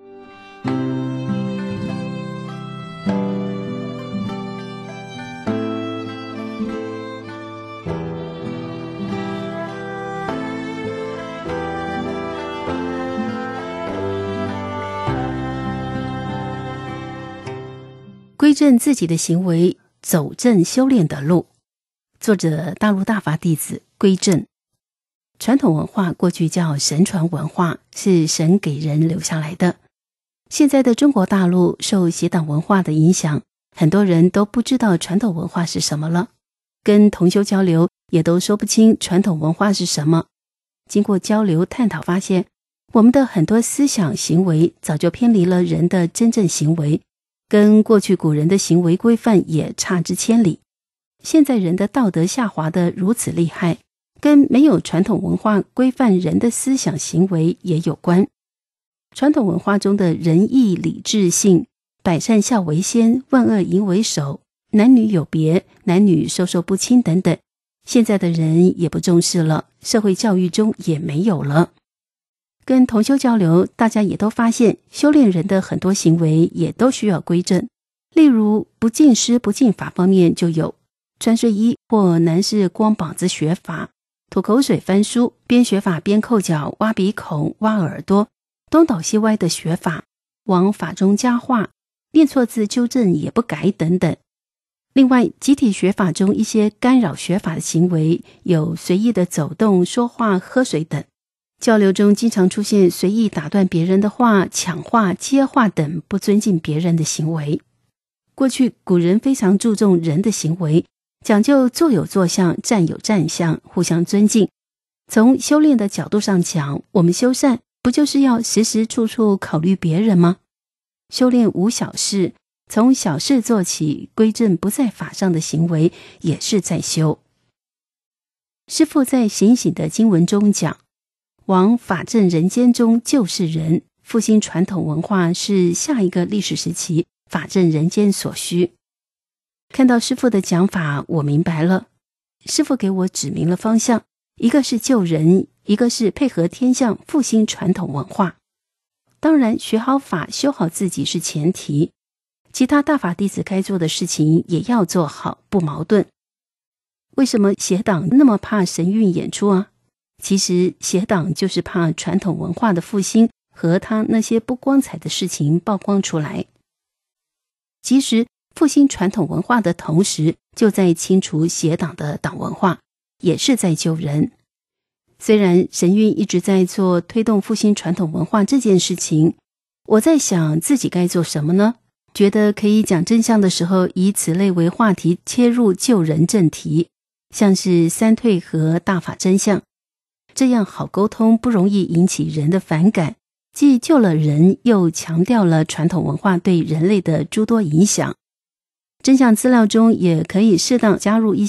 归正自己的行为，走正修炼的路。作者大陆大法弟子归正。传统文化过去叫神传文化，是神给人留下来的。现在的中国大陆受邪党文化的影响，很多人都不知道传统文化是什么了，跟同修交流也都说不清传统文化是什么。经过交流探讨发现，我们的很多思想行为早就偏离了人的真正行为，跟过去古人的行为规范也差之千里。现在人的道德下滑得如此厉害，跟没有传统文化规范人的思想行为也有关。传统文化中的仁义礼智信，百善孝为先，万恶淫为首，男女有别，男女授受不亲等等，现在的人也不重视了，社会教育中也没有了。跟同修交流，大家也都发现修炼人的很多行为也都需要归正。例如不敬师不敬法方面就有穿睡衣或男士光膀子学法，吐口水翻书，边学法边扣脚挖鼻孔挖耳朵，东倒西歪的学法，往法中加话，念错字纠正也不改等等。另外集体学法中一些干扰学法的行为，有随意的走动说话喝水等。交流中经常出现随意打断别人的话、抢话、接话等不尊敬别人的行为。过去古人非常注重人的行为，讲究坐有坐相，站有站相，互相尊敬。从修炼的角度上讲，我们修善不就是要时时处处考虑别人吗？修炼无小事，从小事做起，归正不在法上的行为也是在修。师父在醒醒的经文中讲，往法正人间中救世人，复兴传统文化是下一个历史时期法正人间所需。看到师父的讲法，我明白了，师父给我指明了方向，一个是救人，一个是配合天象复兴传统文化。当然学好法修好自己是前提，其他大法弟子该做的事情也要做好，不矛盾。为什么邪党那么怕神韵演出啊？其实邪党就是怕传统文化的复兴和他那些不光彩的事情曝光出来。其实复兴传统文化的同时，就在清除邪党的党文化，也是在救人。虽然神韵一直在做推动复兴传统文化这件事情，我在想自己该做什么呢？觉得可以讲真相的时候，以此类为话题切入救人正题，像是三退和大法真相，这样好沟通，不容易引起人的反感，既救了人，又强调了传统文化对人类的诸多影响。真相资料中也可以适当加入一些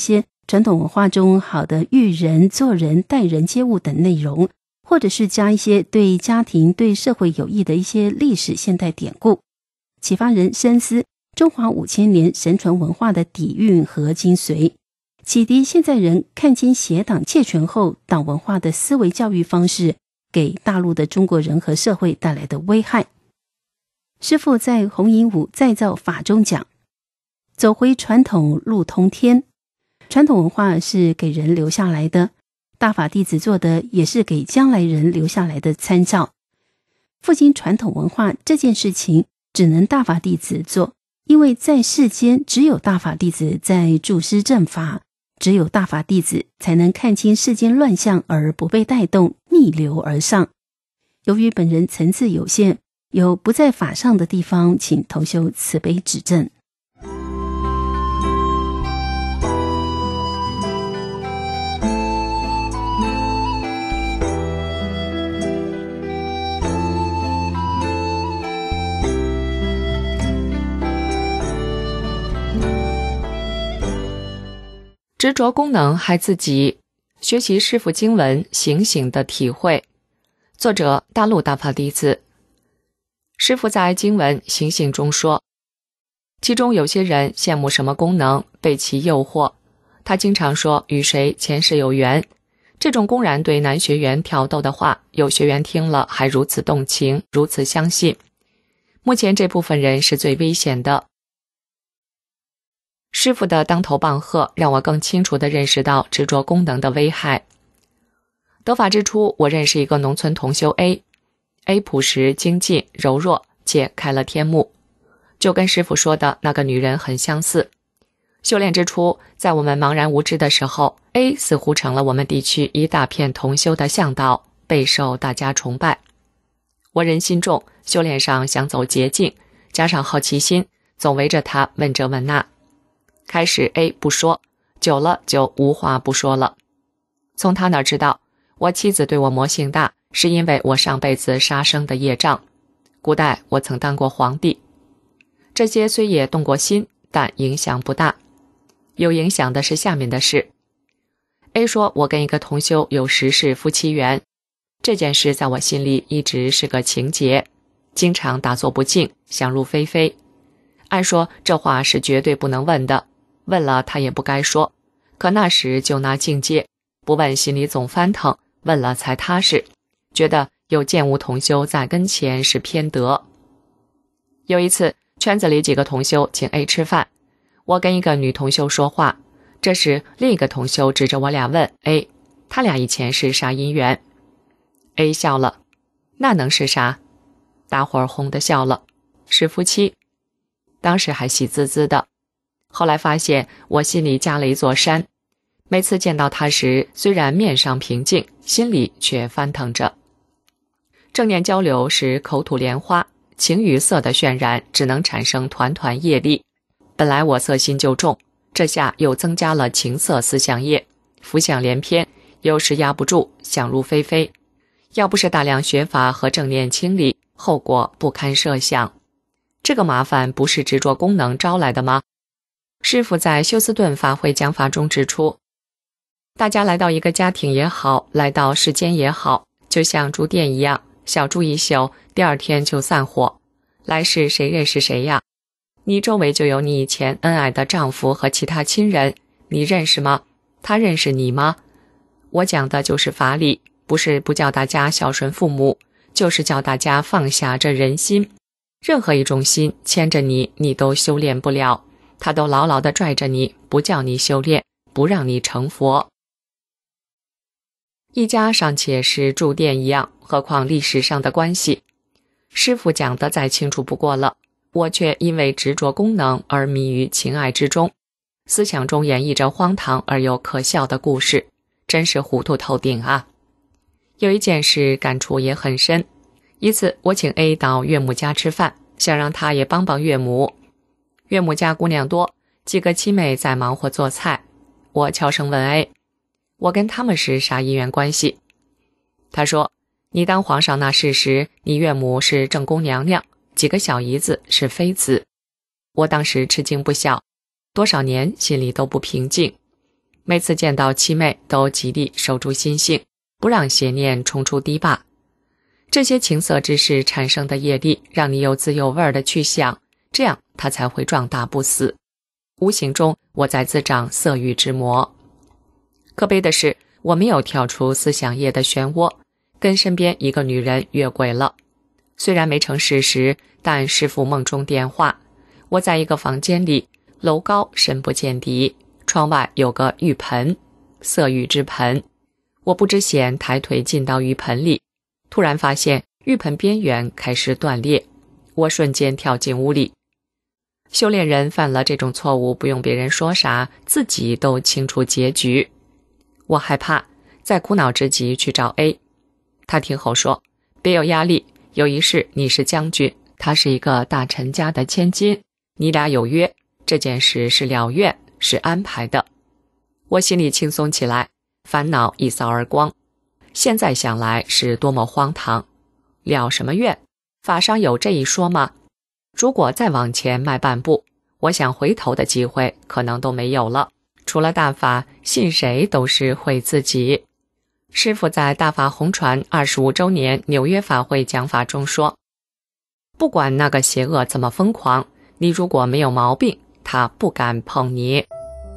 传统文化中好的育人、做人、待人接物等内容，或者是加一些对家庭、对社会有益的一些历史现代典故，启发人深思中华5000年神传文化的底蕴和精髓，启迪现在人看清邪党窃权后党文化的思维教育方式给大陆的中国人和社会带来的危害。师父在弘引武再造法中讲，走回传统路通天，传统文化是给人留下来的，大法弟子做的也是给将来人留下来的参照。复兴传统文化这件事情只能大法弟子做，因为在世间只有大法弟子在注师正法，只有大法弟子才能看清世间乱象而不被带动，逆流而上。由于本人层次有限，有不在法上的地方，请同修慈悲指正。 执着功能害自己，学习师父经文醒醒的体会。作者大陆大法弟子。师父在经文醒醒中说，其中有些人羡慕什么功能，被其诱惑。他经常说与谁前世有缘，这种公然对男学员挑逗的话，有学员听了还如此动情，如此相信。目前这部分人是最危险的。师父的当头棒喝让我更清楚地认识到执着功能的危害。得法之初，我认识一个农村同修 A 朴实精进柔弱且开了天目，就跟师父说的那个女人很相似。修炼之初，在我们茫然无知的时候， A 似乎成了我们地区一大片同修的向导，备受大家崇拜。我人心重，修炼上想走捷径，加上好奇心，总围着他问这问那。开始 A 不说，久了就无话不说了。从他那儿知道，我妻子对我魔性大，是因为我上辈子杀生的业障。古代我曾当过皇帝，这些虽也动过心，但影响不大。有影响的是下面的事。A 说我跟一个同修有10世夫妻缘，这件事在我心里一直是个情结，经常打坐不静，想入非非。按说这话是绝对不能问的，问了他也不该说，可那时就拿境界，不问心里总翻腾，问了才踏实，觉得有见无同修在跟前是偏德。有一次圈子里几个同修请 A 吃饭，我跟一个女同修说话，这时另一个同修指着我俩问 A 他俩以前是啥姻缘。 A 笑了，那能是啥？大伙儿哄地笑了，是夫妻。当时还喜滋滋的，后来发现我心里加了一座山，每次见到他时，虽然面上平静，心里却翻腾着。正念交流是口吐莲花，情与色的渲染只能产生团团业力。本来我色心就重，这下又增加了情色思想业，浮想联翩，有时压不住，想入非非。要不是大量学法和正念清理，后果不堪设想。这个麻烦不是执着功能招来的吗？师父在休斯顿法会讲法中指出，大家来到一个家庭也好，来到世间也好，就像住店一样，小住一宿，第二天就散伙。来世谁认识谁呀？你周围就有你以前恩爱的丈夫和其他亲人，你认识吗？他认识你吗？我讲的就是法理，不是不叫大家孝顺父母，就是叫大家放下这人心。任何一种心牵着你，你都修炼不了，他都牢牢地拽着你，不叫你修炼，不让你成佛。一家尚且是住店一样，何况历史上的关系？师父讲得再清楚不过了，我却因为执着功能而迷于情爱之中，思想中演绎着荒唐而又可笑的故事，真是糊涂透顶啊！有一件事感触也很深。一次我请 A 到岳母家吃饭，想让他也帮帮岳母。岳母家姑娘多，几个妻妹在忙活做菜。我悄声问 A 我跟他们是啥姻缘关系？他说你当皇上那事时，你岳母是正宫娘娘，几个小姨子是妃子。我当时吃惊不小，多少年心里都不平静。 每次见到七妹都极力守住心性，不让邪念冲出堤坝。这些情色之事产生的业力，让你有滋有味的去想，这样它才会壮大不死。无形中我在滋长色欲之魔。可悲的是，我没有跳出思想业的漩涡，跟身边一个女人越轨了。虽然没成事实，但师父梦中电话，我在一个房间里，楼高深不见底，窗外有个浴盆，色浴之盆。我不知险，抬腿进到浴盆里，突然发现浴盆边缘开始断裂，我瞬间跳进屋里。修炼人犯了这种错误，不用别人说啥，自己都清楚结局。我害怕，在苦恼之极去找 A。 他听后说，别有压力，有一事你是将军，他是一个大臣家的千金，你俩有约，这件事是了愿，是安排的。我心里轻松起来，烦恼一扫而光。现在想来是多么荒唐，了什么愿？法上有这一说吗？如果再往前迈半步，我想回头的机会可能都没有了。除了大法，信谁都是毁自己。师父在大法红传25周年纽约法会讲法中说，不管那个邪恶怎么疯狂，你如果没有毛病，他不敢碰你。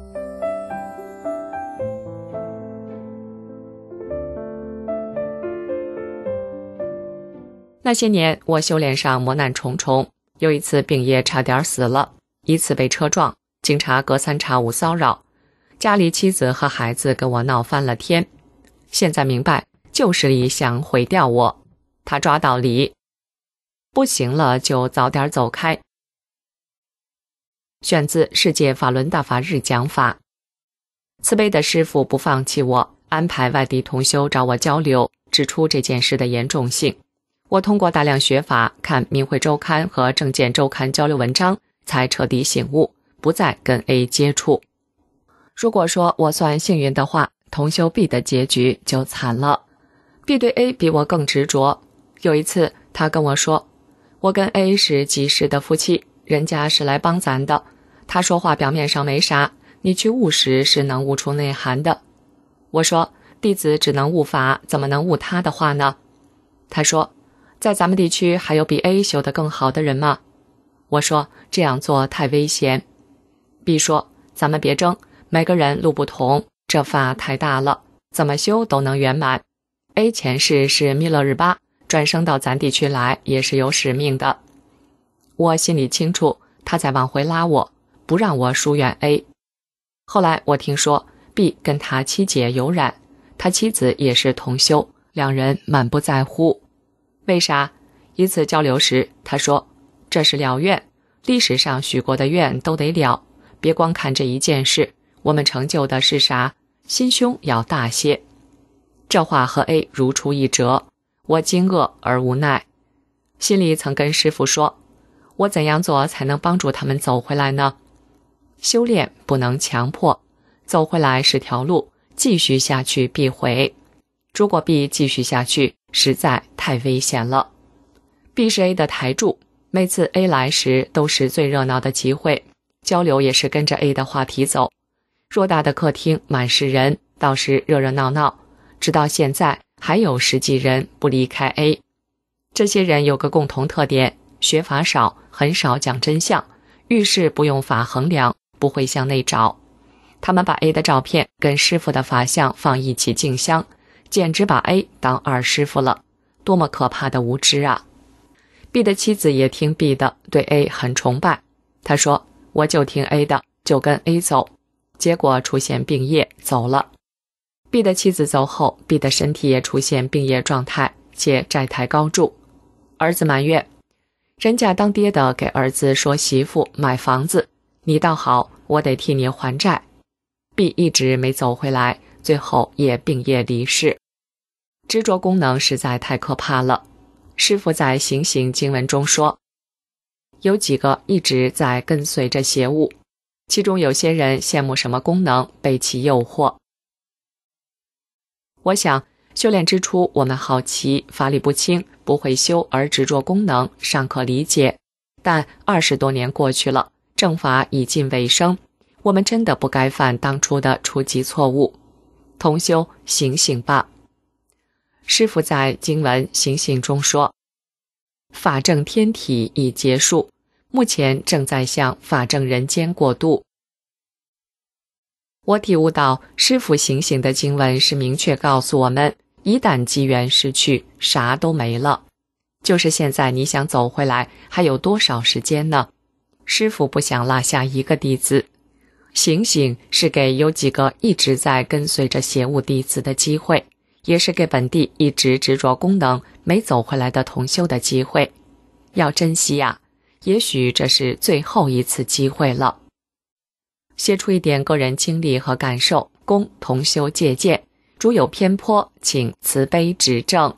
那些年我修炼上磨难重重，有一次病业差点死了，一次被车撞，警察隔三差五骚扰，家里妻子和孩子跟我闹翻了天。现在明白，就是理想毁掉我，他抓到理，不行了就早点走开。选自世界法轮大法日讲法。慈悲的师父不放弃我，安排外地同修找我交流，指出这件事的严重性。我通过大量学法，看明慧周刊和正见周刊交流文章，才彻底醒悟，不再跟 A 接触。如果说我算幸运的话，同修 B 的结局就惨了。B 对 A 比我更执着。有一次他跟我说，我跟 A 是及时的夫妻，人家是来帮咱的，他说话表面上没啥，你去悟时是能悟出内涵的。我说，弟子只能悟法，怎么能悟他的话呢？他说，在咱们地区还有比 A 修得更好的人吗？我说，这样做太危险。B 说，咱们别争，每个人路不同，这法太大了，怎么修都能圆满。A 前世是弥勒日巴，转生到咱地区来也是有使命的。我心里清楚，他在往回拉我，不让我疏远 A。 后来我听说 B 跟他妻姐有染，他妻子也是同修，两人满不在乎。为啥？一次交流时他说，这是了愿，历史上许过的愿都得了，别光看这一件事，我们成就的是啥？心胸要大些。这话和 A 如出一辙，我惊愕而无奈，心里曾跟师父说，我怎样做才能帮助他们走回来呢？修炼不能强迫，走回来是条路，继续下去必毁。如果 B 继续下去，实在太危险了。 B 是 A 的台柱，每次 A 来时都是最热闹的集会，交流也是跟着 A 的话题走。偌大的客厅满是人，倒是热热闹闹，直到现在还有10几人不离开 A。 这些人有个共同特点，学法少，很少讲真相，遇事不用法衡量，不会向内找。他们把 A 的照片跟师父的法像放一起竞相，简直把 A 当二师父了，多么可怕的无知啊！ B 的妻子也听 B 的，对 A 很崇拜。他说，我就听 A 的，就跟 A 走，结果出现病业，走了。 B 的妻子走后， B 的身体也出现病业状态，且债台高筑。儿子埋怨，人家当爹的给儿子说媳妇买房子，你倒好，我得替你还债。 B 一直没走回来，最后也病业离世。执着功能实在太可怕了。师父在行刑经文中说，有几个一直在跟随着邪物，其中有些人羡慕什么功能，被其诱惑。我想修炼之初我们好奇，法理不清，不会修而执着功能，尚可理解。但20多年过去了，正法已近尾声， 我们真的不该犯当初的初级错误。同修，醒醒吧！师父在经文醒醒中说，法正天体已结束，目前正在向法正人间过渡。我体悟到师父醒醒的经文是明确告诉我们，一旦机缘失去，啥都没了。就是现在你想走回来，还有多少时间呢？师父不想落下一个弟子。醒醒是给有几个一直在跟随着邪物弟子的机会，也是给本地一直执着功能没走回来的同修的机会。要珍惜呀，也许这是最后一次机会了。写出一点个人经历和感受，供同修借鉴，如有偏颇，请慈悲指正。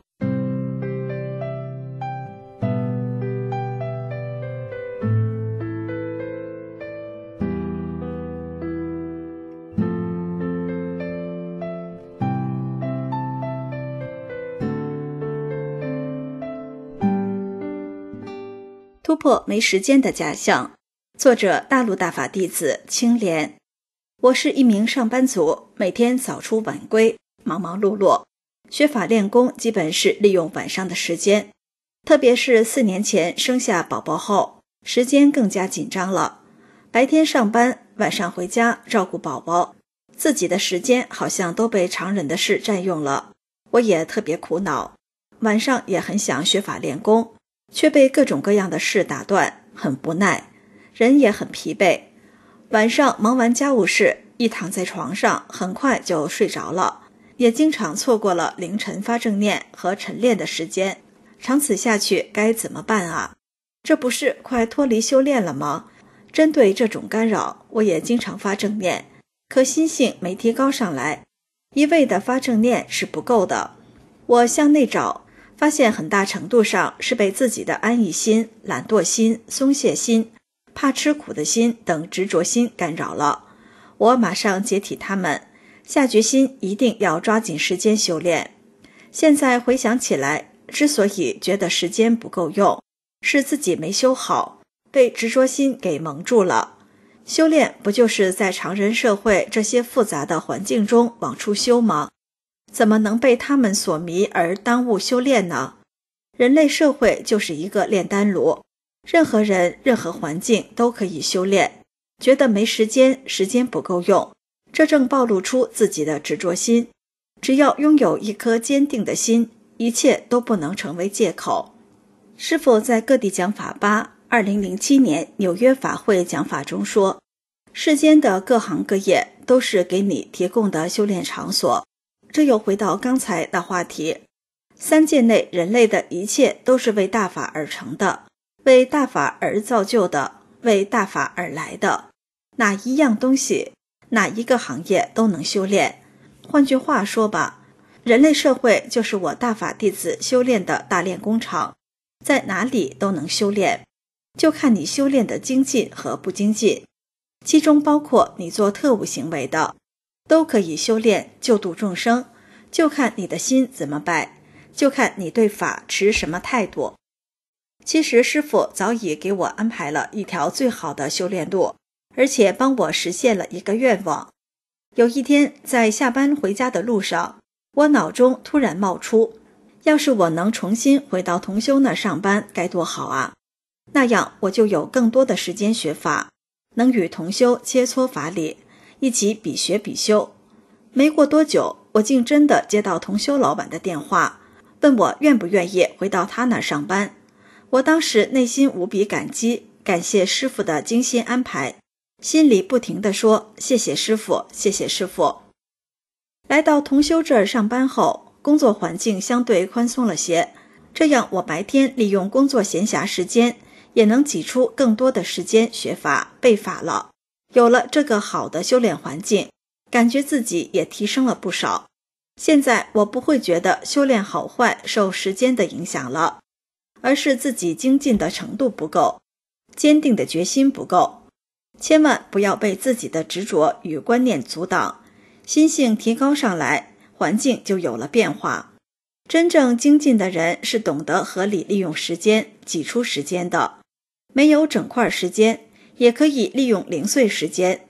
突破没时间的假象，作者大陆大法弟子青莲。我是一名上班族，每天早出晚归，忙忙碌碌，学法练功基本是利用晚上的时间，特别是4年前生下宝宝后，时间更加紧张了。白天上班，晚上回家照顾宝宝，自己的时间好像都被常人的事占用了。我也特别苦恼，晚上也很想学法练功，却被各种各样的事打断，很无奈，人也很疲惫。晚上忙完家务事，一躺在床上，很快就睡着了，也经常错过了凌晨发正念和晨练的时间。长此下去该怎么办啊？这不是快脱离修炼了吗？针对这种干扰，我也经常发正念，可心性没提高上来，一味的发正念是不够的。我向内找，发现很大程度上是被自己的安逸心、懒惰心、松懈心、怕吃苦的心等执着心干扰了。我马上解体他们，下决心一定要抓紧时间修炼。现在回想起来，之所以觉得时间不够用，是自己没修好，被执着心给蒙住了。修炼不就是在常人社会这些复杂的环境中往出修吗？怎么能被他们所迷而耽误修炼呢？人类社会就是一个炼丹炉，任何人、任何环境都可以修炼。觉得没时间，时间不够用，这正暴露出自己的执着心。只要拥有一颗坚定的心，一切都不能成为借口。师父在各地讲法吧2007年纽约法会讲法中说，世间的各行各业都是给你提供的修炼场所。这又回到刚才的话题，三界内人类的一切都是为大法而成的，为大法而造就的，为大法而来的。哪一样东西，哪一个行业都能修炼。换句话说吧，人类社会就是我大法弟子修炼的大炼工厂，在哪里都能修炼，就看你修炼的精进和不精进，其中包括你做特务行为的，都可以修炼救度众生，就看你的心怎么摆，就看你对法持什么态度。其实师父早已给我安排了一条最好的修炼路，而且帮我实现了一个愿望。有一天在下班回家的路上，我脑中突然冒出，要是我能重新回到同修那上班该多好啊，那样我就有更多的时间学法，能与同修切磋法理，一起比学比修。没过多久，我竟真的接到同修老板的电话，问我愿不愿意回到他那上班。我当时内心无比感激，感谢师父的精心安排，心里不停地说谢谢师父，谢谢师父。来到同修这儿上班后，工作环境相对宽松了些，这样我白天利用工作闲暇时间，也能挤出更多的时间学法背法了。有了这个好的修炼环境，感觉自己也提升了不少。现在我不会觉得修炼好坏受时间的影响了，而是自己精进的程度不够，坚定的决心不够。千万不要被自己的执着与观念阻挡，心性提高上来，环境就有了变化。真正精进的人是懂得合理利用时间，挤出时间的。没有整块时间，也可以利用零碎时间。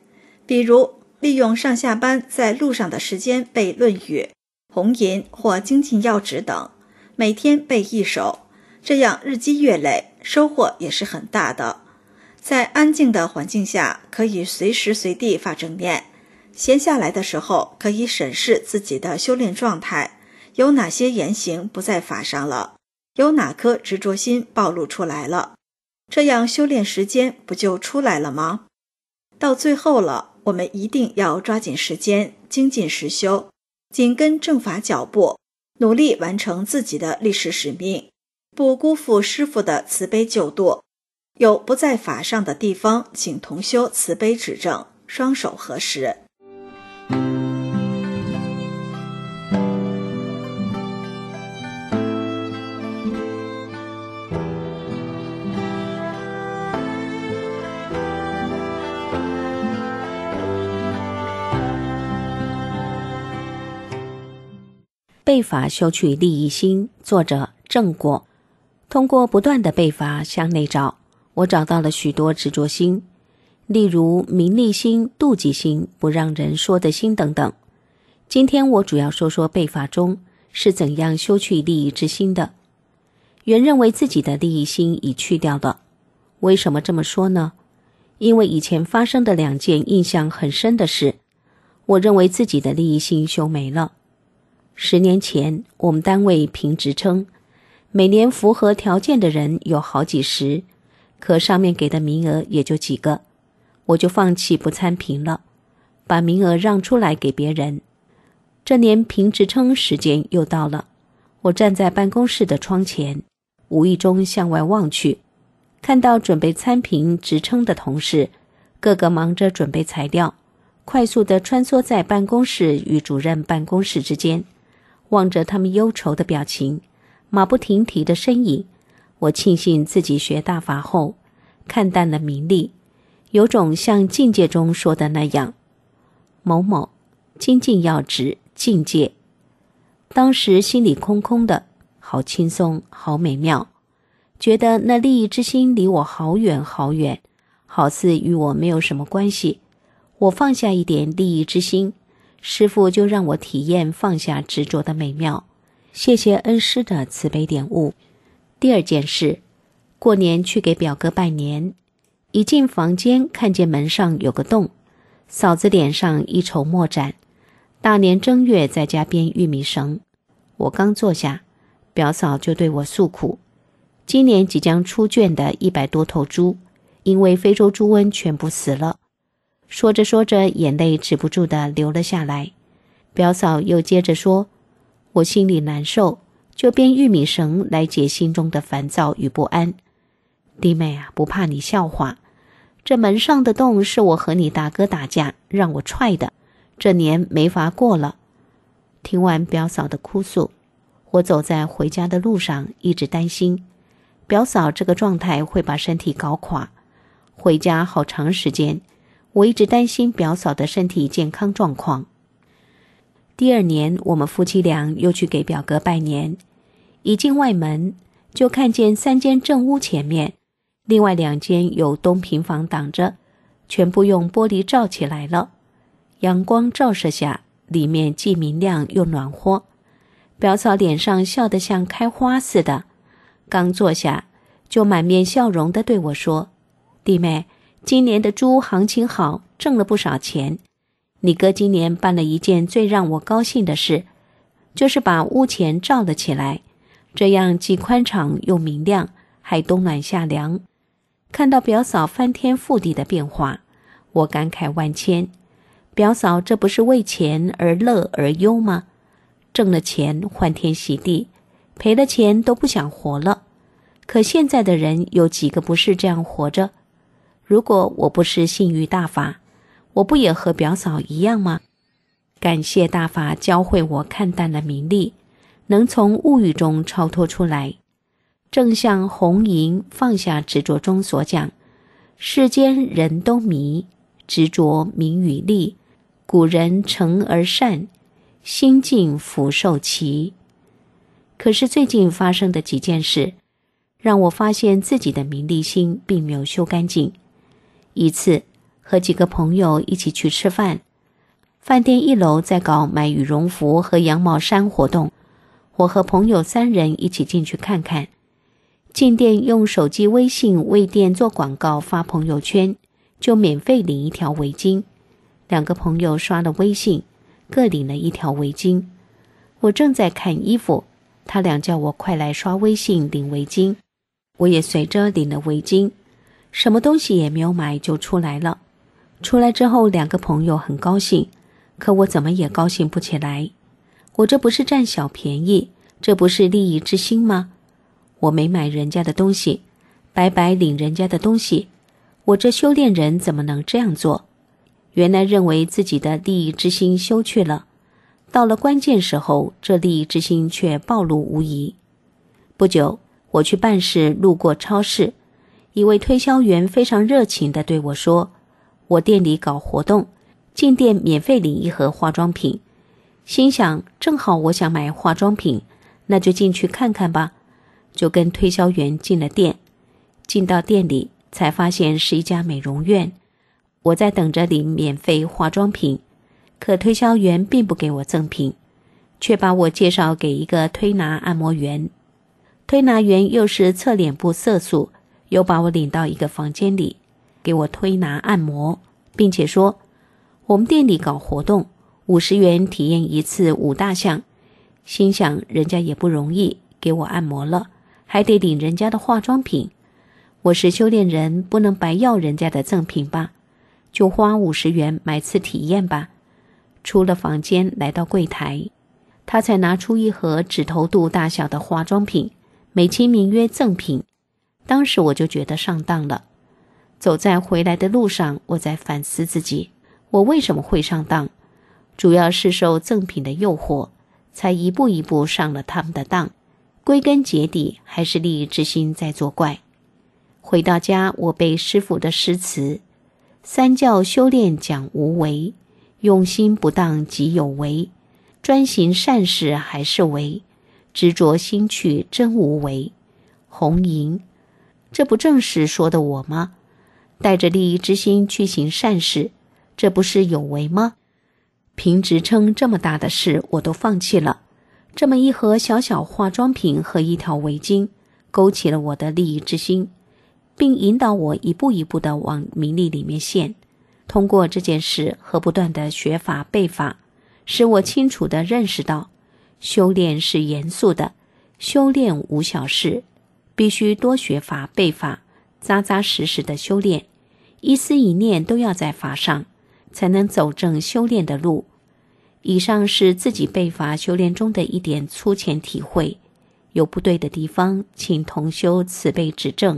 比如利用上下班在路上的时间背《论语》、红吟或精进要旨等，每天背一首，这样日积月累，收获也是很大的。在安静的环境下，可以随时随地发正念，闲下来的时候可以审视自己的修炼状态，有哪些言行不在法上了，有哪颗执着心暴露出来了，这样修炼时间不就出来了吗？到最后了，我们一定要抓紧时间，精进实修，紧跟正法脚步，努力完成自己的历史使命，不辜负师父的慈悲救度。有不在法上的地方，请同修慈悲指正，双手合十。 背法修去利益心，作者正果。通过不断的背法向内找，我找到了许多执着心，例如名利心、妒忌心、不让人说的心等等。今天我主要说说背法中是怎样修去利益之心的。原认为自己的利益心已去掉了，为什么这么说呢？因为以前发生的2件印象很深的事，我认为自己的利益心修没了。10年前，我们单位评职称，每年符合条件的人有好几十，可上面给的名额也就几个，我就放弃不参评了，把名额让出来给别人。这年评职称时间又到了，我站在办公室的窗前，无意中向外望去，看到准备参评职称的同事，个个忙着准备材料，快速地穿梭在办公室与主任办公室之间。望着他们忧愁的表情，马不停蹄的身影，我庆幸自己学大法后看淡了名利，有种像境界中说的那样，某某精进要旨境界。当时心里空空的，好轻松，好美妙，觉得那利益之心离我好远好远，好似与我没有什么关系。我放下一点利益之心，师父就让我体验放下执着的美妙，谢谢恩师的慈悲点悟。第2件事，过年去给表哥拜年，一进房间看见门上有个洞，嫂子脸上一筹莫展，大年正月在家编玉米绳。我刚坐下，表嫂就对我诉苦，今年即将出圈的100多头猪，因为非洲猪瘟全部死了。说着说着，眼泪止不住地流了下来。表嫂又接着说，我心里难受，就编玉米绳来解心中的烦躁与不安。弟妹啊，不怕你笑话，这门上的洞是我和你大哥打架让我踹的，这年没法过了。听完表嫂的哭诉，我走在回家的路上，一直担心表嫂这个状态会把身体搞垮。回家好长时间，我一直担心表嫂的身体健康状况。第2年，我们夫妻俩又去给表哥拜年，一进外门就看见3间正屋前面，另外2间有东平房挡着，全部用玻璃罩起来了。阳光照射下，里面既明亮又暖和。表嫂脸上笑得像开花似的，刚坐下就满面笑容地对我说，弟妹，今年的猪行情好，挣了不少钱。你哥今年办了一件最让我高兴的事，就是把屋前罩了起来，这样既宽敞又明亮，还冬暖夏凉。看到表嫂翻天覆地的变化，我感慨万千。表嫂这不是为钱而乐而忧吗？挣了钱欢天喜地，赔了钱都不想活了。可现在的人有几个不是这样活着？如果我不是信于大法，我不也和表嫂一样吗？感谢大法教会我看淡了名利，能从物欲中超脱出来。正像红吟放下执着中所讲，世间人都迷，执着名与利，古人诚而善，心境福寿齐。可是最近发生的几件事，让我发现自己的名利心并没有修干净。一次， 和几个朋友一起去吃饭。饭店1楼在搞买羽绒服和羊毛衫活动，我和朋友3人一起进去看看。进店用手机微信为店做广告发朋友圈，就免费领1条围巾。2个朋友刷了微信，各领了1条围巾。我正在看衣服，他俩叫我快来刷微信领围巾，我也随着领了围巾，什么东西也没有买就出来了。出来之后2个朋友很高兴，可我怎么也高兴不起来。我这不是占小便宜，这不是利益之心吗？我没买人家的东西，白白领人家的东西，我这修炼人怎么能这样做？原来认为自己的利益之心休去了，到了关键时候，这利益之心却暴露无遗。不久，我去办事，路过超市，一位推销员非常热情地对我说，我店里搞活动，进店免费领1盒化妆品。心想，正好我想买化妆品，那就进去看看吧。就跟推销员进了店，进到店里才发现是一家美容院。我在等着领免费化妆品，可推销员并不给我赠品，却把我介绍给一个推拿按摩员。推拿员又是侧脸部色素，又把我领到一个房间里，给我推拿按摩，并且说，我们店里搞活动，50元体验1次5大项。心想人家也不容易，给我按摩了，还得领人家的化妆品。我是修炼人，不能白要人家的赠品吧，就花50元买次体验吧。出了房间来到柜台，他才拿出1盒指头肚大小的化妆品，美其名曰赠品。当时我就觉得上当了。走在回来的路上，我在反思自己，我为什么会上当？主要是受赠品的诱惑，才一步一步上了他们的当。归根结底还是利益之心在作怪。回到家，我背师父的诗词，三教修炼讲无为，用心不当即有为，专行善事还是为，执着心去真无为。红银，这不正是说的我吗？带着利益之心去行善事，这不是有为吗？凭职称这么大的事我都放弃了，这么1盒小小化妆品和1条围巾，勾起了我的利益之心，并引导我一步一步地往名利里面陷。通过这件事和不断的学法背法，使我清楚地认识到，修炼是严肃的，修炼无小事，必须多学法背法，扎扎实实的修炼，一思一念都要在法上，才能走正修炼的路。以上是自己背法修炼中的一点粗浅体会，有不对的地方，请同修慈悲指正。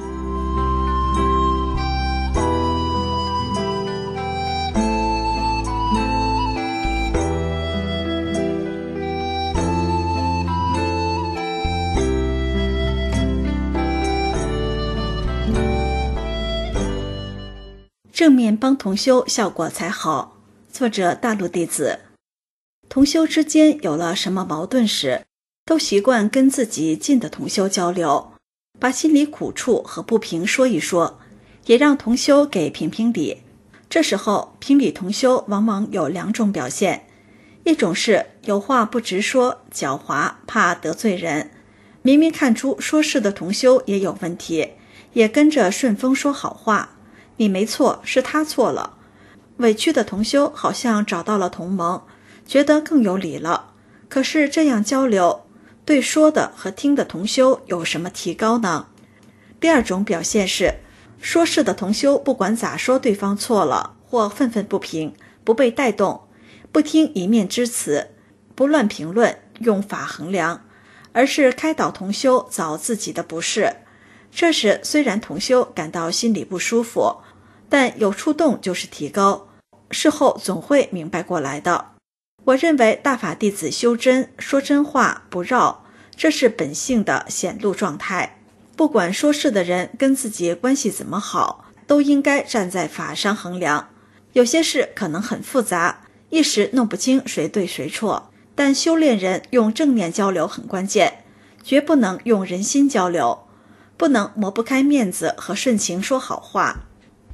正面帮同修效果才好。作者大陆弟子。同修之间有了什么矛盾时，都习惯跟自己近的同修交流，把心里苦处和不平说一说，也让同修给评评理。这时候评理同修往往有2种表现，一种是有话不直说，狡猾，怕得罪人，明明看出说事的同修也有问题，也跟着顺风说好话，你没错，是他错了。委屈的同修好像找到了同盟，觉得更有理了。可是这样交流，对说的和听的同修有什么提高呢？第2种表现是，说事的同修不管咋说对方错了，或愤愤不平，不被带动，不听一面之词，不乱评论，用法衡量，而是开导同修找自己的不是。这时虽然同修感到心里不舒服，但有触动就是提高，事后总会明白过来的。我认为大法弟子修真，说真话不绕，这是本性的显露状态。不管说事的人跟自己关系怎么好，都应该站在法上衡量。有些事可能很复杂，一时弄不清谁对谁错，但修炼人用正面交流很关键，绝不能用人心交流，不能磨不开面子和顺情说好话。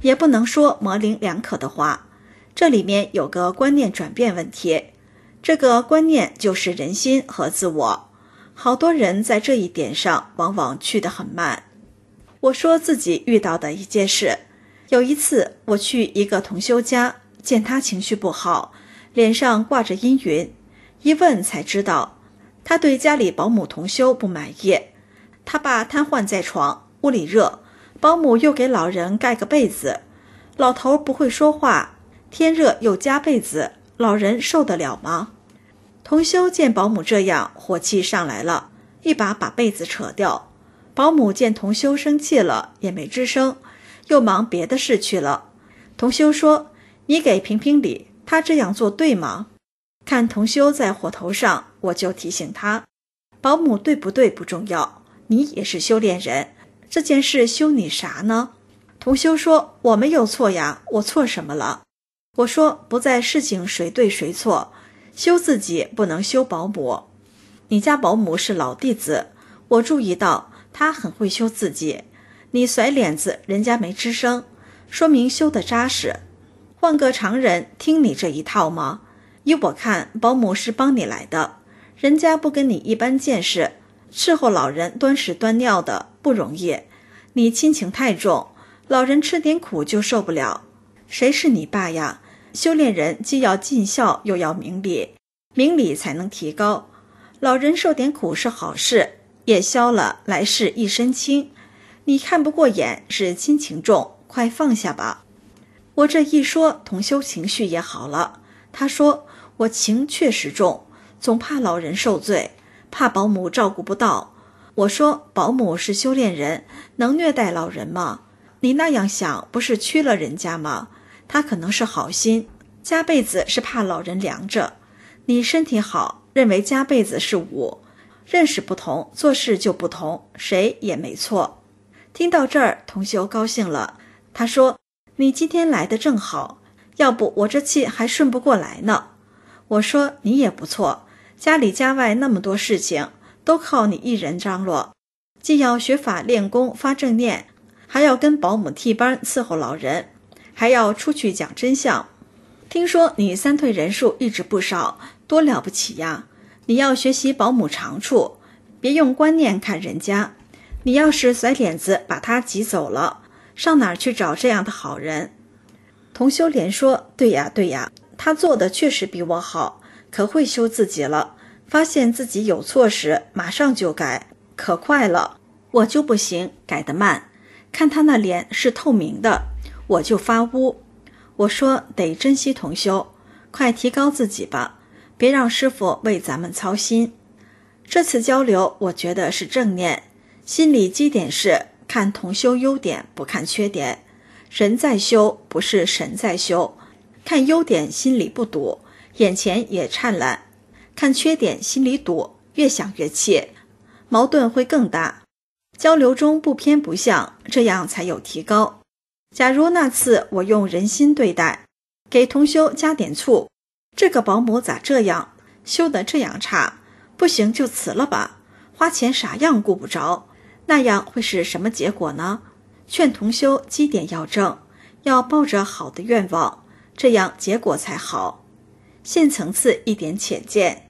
也不能说模棱两可的话。这里面有个观念转变问题，这个观念就是人心和自我。好多人在这一点上往往去得很慢。我说自己遇到的一件事，有一次我去一个同修家，见他情绪不好，脸上挂着阴云，一问才知道他对家里保姆同修不满意。他爸瘫痪在床，屋里热，保姆又给老人盖个被子，老头不会说话，天热又加被子，老人受得了吗？同修见保姆这样，火气上来了，一把被子扯掉。保姆见同修生气了，也没吱声，又忙别的事去了。同修说：“你给评评理，他这样做对吗？”看同修在火头上，我就提醒他：“保姆对不对不重要，你也是修炼人，这件事修你啥呢？”同修说：“我没有错呀，我错什么了？”我说：“不在事情谁对谁错，修自己不能修保姆。你家保姆是老弟子，我注意到他很会修自己，你甩脸子人家没吱声，说明修得扎实。换个常人听你这一套吗？依我看，保姆是帮你来的，人家不跟你一般见识，伺候老人端屎端尿的不容易，你亲情太重，老人吃点苦就受不了。谁是你爸呀？修炼人既要尽孝又要明理，明理才能提高。老人受点苦是好事，业消了，来世一身轻。你看不过眼是亲情重，快放下吧。”我这一说，同修情绪也好了。他说：“我情确实重，总怕老人受罪，怕保姆照顾不到。”我说：“保姆是修炼人，能虐待老人吗？你那样想不是屈了人家吗？他可能是好心，加被子是怕老人凉着。你身体好，认为加被子是武，认识不同，做事就不同，谁也没错。”听到这儿，同修高兴了，他说：“你今天来的正好，要不我这气还顺不过来呢。”我说：“你也不错，家里家外那么多事情，都靠你一人张罗，既要学法练功发正念，还要跟保姆替班伺候老人，还要出去讲真相。听说你三退人数一直不少，多了不起呀！你要学习保姆长处，别用观念看人家。你要是甩脸子把他挤走了，上哪儿去找这样的好人？”同修连说：“对呀对呀，他做的确实比我好，可会修自己了，发现自己有错时马上就改，可快了。我就不行，改得慢，看他那脸是透明的，我就发乌。”我说：“得珍惜同修，快提高自己吧，别让师父为咱们操心。”这次交流我觉得是正念，心理基点是看同修优点，不看缺点。人在修，不是神在修。看优点心里不堵，眼前也灿烂；看缺点心里堵，越想越气，矛盾会更大。交流中不偏不向，这样才有提高。假如那次我用人心对待，给同修加点醋，这个保姆咋这样，修得这样差，不行就辞了吧，花钱啥样顾不着，那样会是什么结果呢？劝同修基点要正，要抱着好的愿望，这样结果才好。现层次一点浅见。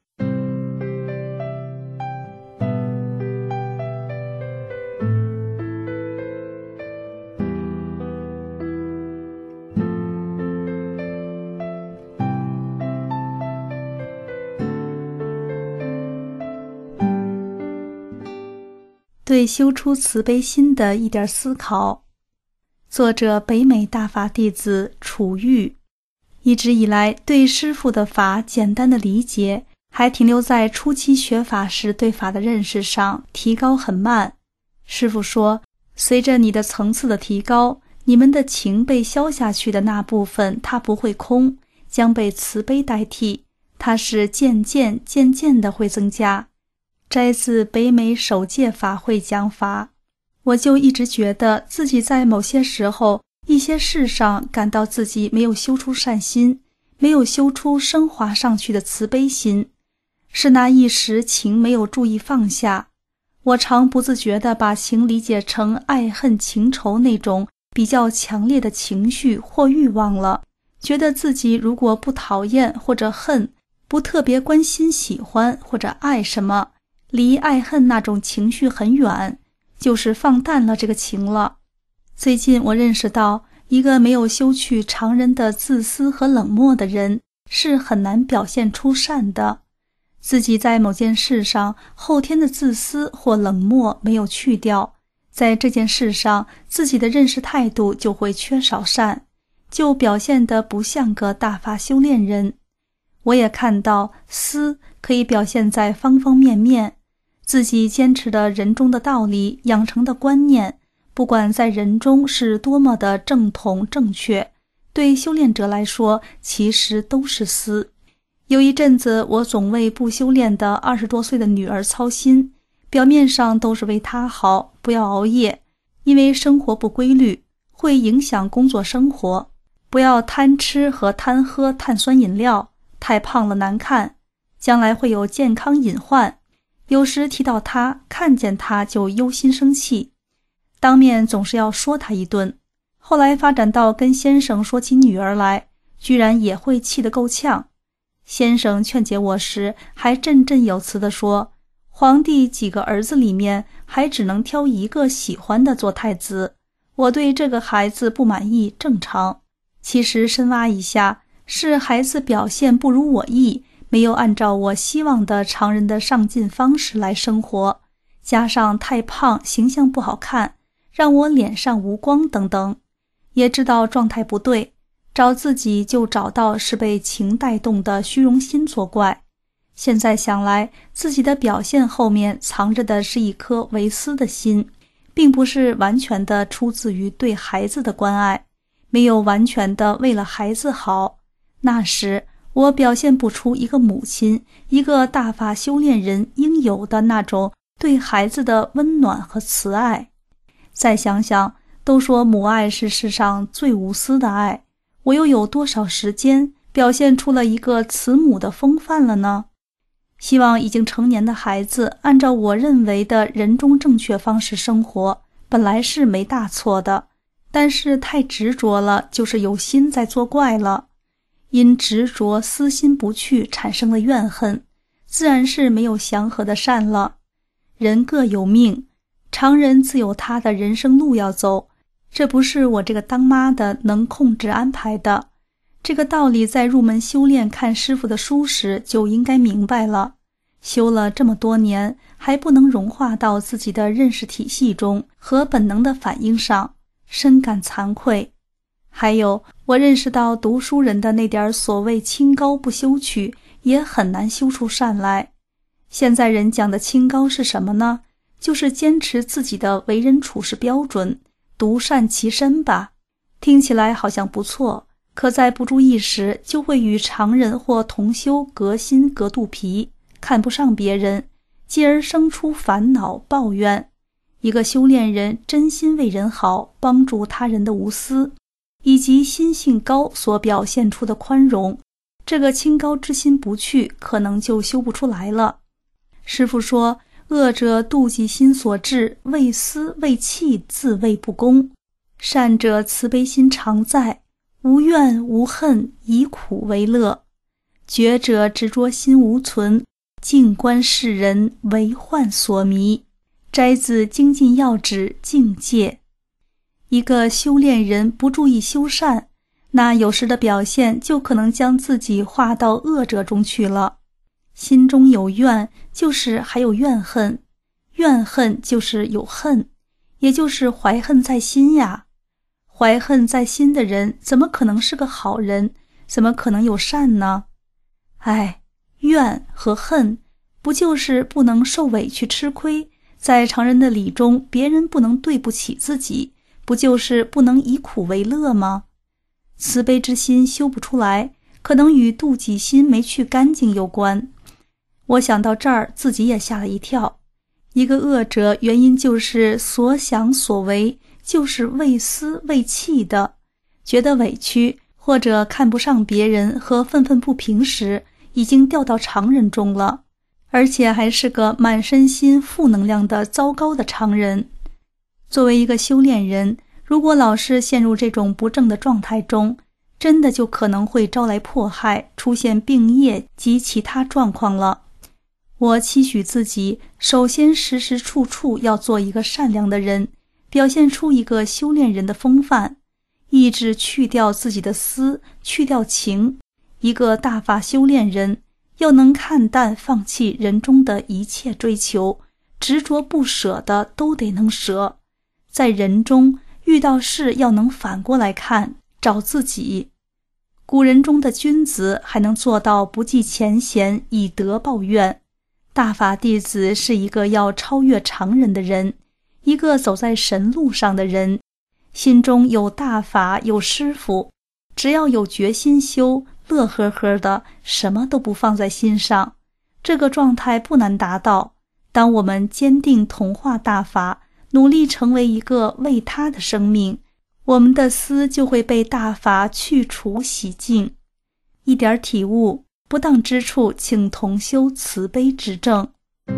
对修出慈悲心的一点思考。作者北美大法弟子楚玉，一直以来对师父的法简单的理解，还停留在初期学法时对法的认识上，提高很慢。师父说，随着你的层次的提高，你们的情被消下去的那部分，它不会空，将被慈悲代替，它是渐渐的会增加。摘自北美首届法会讲法。我就一直觉得自己在某些时候一些事上感到自己没有修出善心，没有修出升华上去的慈悲心，是那一时情没有注意放下。我常不自觉地把情理解成爱恨情仇那种比较强烈的情绪或欲望了，觉得自己如果不讨厌或者恨，不特别关心喜欢或者爱什么，离爱恨那种情绪很远，就是放淡了这个情了。最近我认识到，一个没有修去常人的自私和冷漠的人，是很难表现出善的。自己在某件事上后天的自私或冷漠没有去掉，在这件事上自己的认识态度就会缺少善，就表现得不像个大法修炼人。我也看到私可以表现在方方面面，自己坚持的人中的道理，养成的观念，不管在人中是多么的正统正确，对修炼者来说其实都是私。有一阵子我总为不修炼的20多岁的女儿操心，表面上都是为她好，不要熬夜，因为生活不规律会影响工作生活，不要贪吃和贪喝碳酸饮料，太胖了难看，将来会有健康隐患。有时提到她，看见她就忧心生气，当面总是要说她一顿。后来发展到跟先生说起女儿来，居然也会气得够呛。先生劝解我时，还振振有词地说，皇帝几个儿子里面还只能挑一个喜欢的做太子，我对这个孩子不满意正常。其实深挖一下，是孩子表现不如我意，没有按照我希望的常人的上进方式来生活，加上太胖形象不好看，让我脸上无光等等。也知道状态不对，找自己就找到是被情带动的虚荣心作怪。现在想来，自己的表现后面藏着的是一颗为私的心，并不是完全的出自于对孩子的关爱，没有完全的为了孩子好。那时我表现不出一个母亲，一个大法修炼人应有的那种对孩子的温暖和慈爱。再想想，都说母爱是世上最无私的爱，我又有多少时间表现出了一个慈母的风范了呢？希望已经成年的孩子按照我认为的人中正确方式生活，本来是没大错的，但是太执着了，就是有心在作怪了。因执着私心不去，产生了怨恨，自然是没有祥和的善了。人各有命，常人自有他的人生路要走，这不是我这个当妈的能控制安排的。这个道理在入门修炼看师父的书时就应该明白了，修了这么多年还不能融化到自己的认识体系中和本能的反应上，深感惭愧。还有，我认识到读书人的那点所谓清高不修取，也很难修出善来。现在人讲的清高是什么呢？就是坚持自己的为人处事标准，独善其身吧。听起来好像不错，可在不注意时，就会与常人或同修隔心隔肚皮，看不上别人，继而生出烦恼抱怨。一个修炼人真心为人好，帮助他人的无私，以及心性高所表现出的宽容，这个清高之心不去，可能就修不出来了。师父说，恶者妒忌心所致，为私为气，自谓不公；善者慈悲心常在，无怨无恨，以苦为乐；觉者执着心无存，静观世人，为幻所迷。摘自精进要旨境界。一个修炼人不注意修善，那有时的表现就可能将自己划到恶者中去了。心中有怨，就是还有怨恨，怨恨就是有恨，也就是怀恨在心呀。怀恨在心的人怎么可能是个好人，怎么可能有善呢？怨和恨不就是不能受委屈吃亏，在常人的理中别人不能对不起自己，不就是不能以苦为乐吗？慈悲之心修不出来，可能与妒忌心没去干净有关。我想到这儿，自己也吓了一跳。一个恶者，原因就是所想所为就是为私为气的，觉得委屈或者看不上别人和愤愤不平时，已经掉到常人中了，而且还是个满身心负能量的糟糕的常人。作为一个修炼人， 如果老是陷入这种不正的状态中，真的就可能会招来迫害，出现病业及其他状况了。我期许自己，首先时时处处要做一个善良的人，表现出一个修炼人的风范，意志去掉自己的私，去掉情。一个大法修炼人，要能看淡放弃人中的一切追求，执着不舍的都得能舍。在人中遇到事要能反过来看，找自己。古人中的君子还能做到不计前嫌，以德报怨。大法弟子是一个要超越常人的人，一个走在神路上的人，心中有大法，有师父，只要有决心修，乐呵呵的，什么都不放在心上。这个状态不难达到。当我们坚定同化大法，努力成为一个为他的生命，我们的私就会被大法去除洗净。一点体悟，不当之处请同修慈悲指正。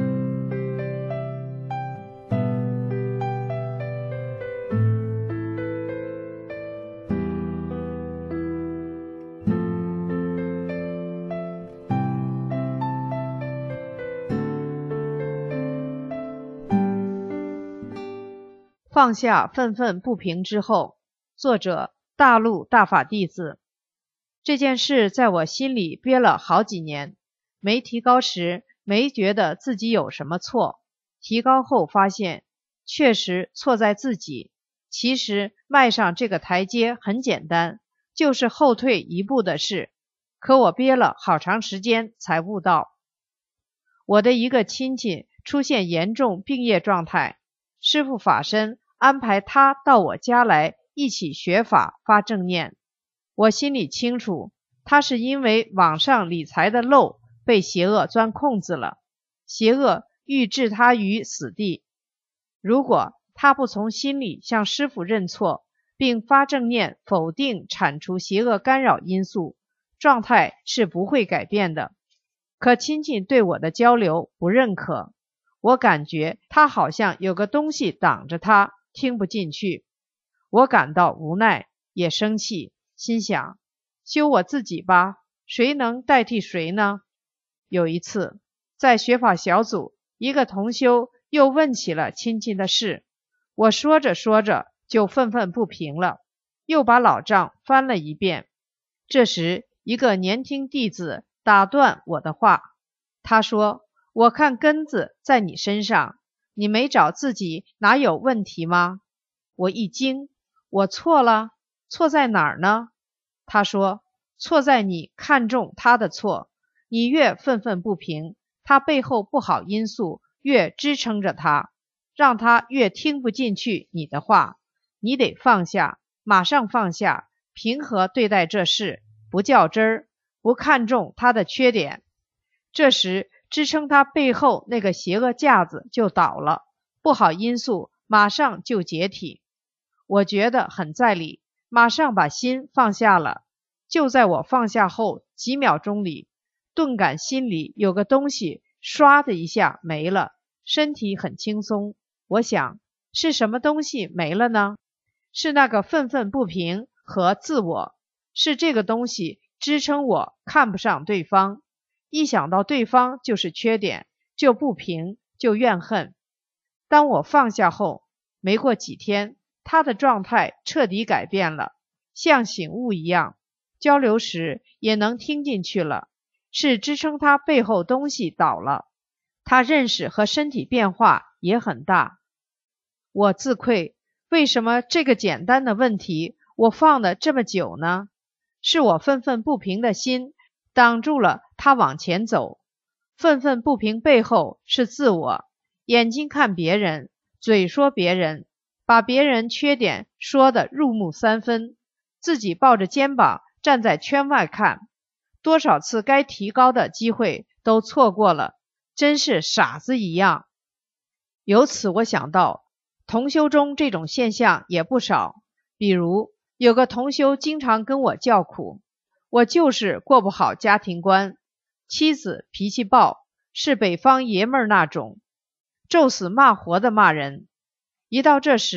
放下愤愤不平之后，作者大陆大法弟子。这件事在我心里憋了好几年，没提高时没觉得自己有什么错，提高后发现确实错在自己。其实迈上这个台阶很简单，就是后退一步的事，可我憋了好长时间才悟到。我的一个亲戚出现严重病业状态，师父法身安排他到我家来一起学法发正念。我心里清楚，他是因为网上理财的漏被邪恶钻空子了，邪恶欲置他于死地。如果他不从心里向师父认错，并发正念否定铲除邪恶干扰因素，状态是不会改变的。可亲戚对我的交流不认可，我感觉他好像有个东西挡着他，听不进去。我感到无奈，也生气，心想修我自己吧，谁能代替谁呢？有一次在学法小组，一个同修又问起了亲戚的事，我说着说着就愤愤不平了，又把老账翻了一遍。这时一个年轻弟子打断我的话，他说，我看根子在你身上，你没找自己哪有问题吗？我一惊，我错了？错在哪儿呢？他说，错在你看重他的错，你越愤愤不平，他背后不好因素越支撑着他，让他越听不进去你的话。你得放下，马上放下，平和对待这事，不较真儿，不看重他的缺点。这时支撑他背后那个邪恶架子就倒了，不好因素马上就解体。我觉得很在理，马上把心放下了。就在我放下后几秒钟里，顿感心里有个东西唰的一下没了，身体很轻松。我想，是什么东西没了呢？是那个愤愤不平和自我，是这个东西支撑我看不上对方，一想到对方就是缺点，就不平，就怨恨。当我放下后，没过几天，他的状态彻底改变了，像醒悟一样，交流时也能听进去了，是支撑他背后东西倒了，他认识和身体变化也很大。我自愧，为什么这个简单的问题我放了这么久呢？是我愤愤不平的心挡住了他往前走。愤愤不平背后是自我，眼睛看别人，嘴说别人，把别人缺点说得入木三分，自己抱着肩膀站在圈外看，多少次该提高的机会都错过了，真是傻子一样。由此我想到，同修中这种现象也不少。比如有个同修经常跟我叫苦，我就是过不好家庭观，妻子脾气暴，是北方爷们儿那种，咒死骂活的骂人。一到这时，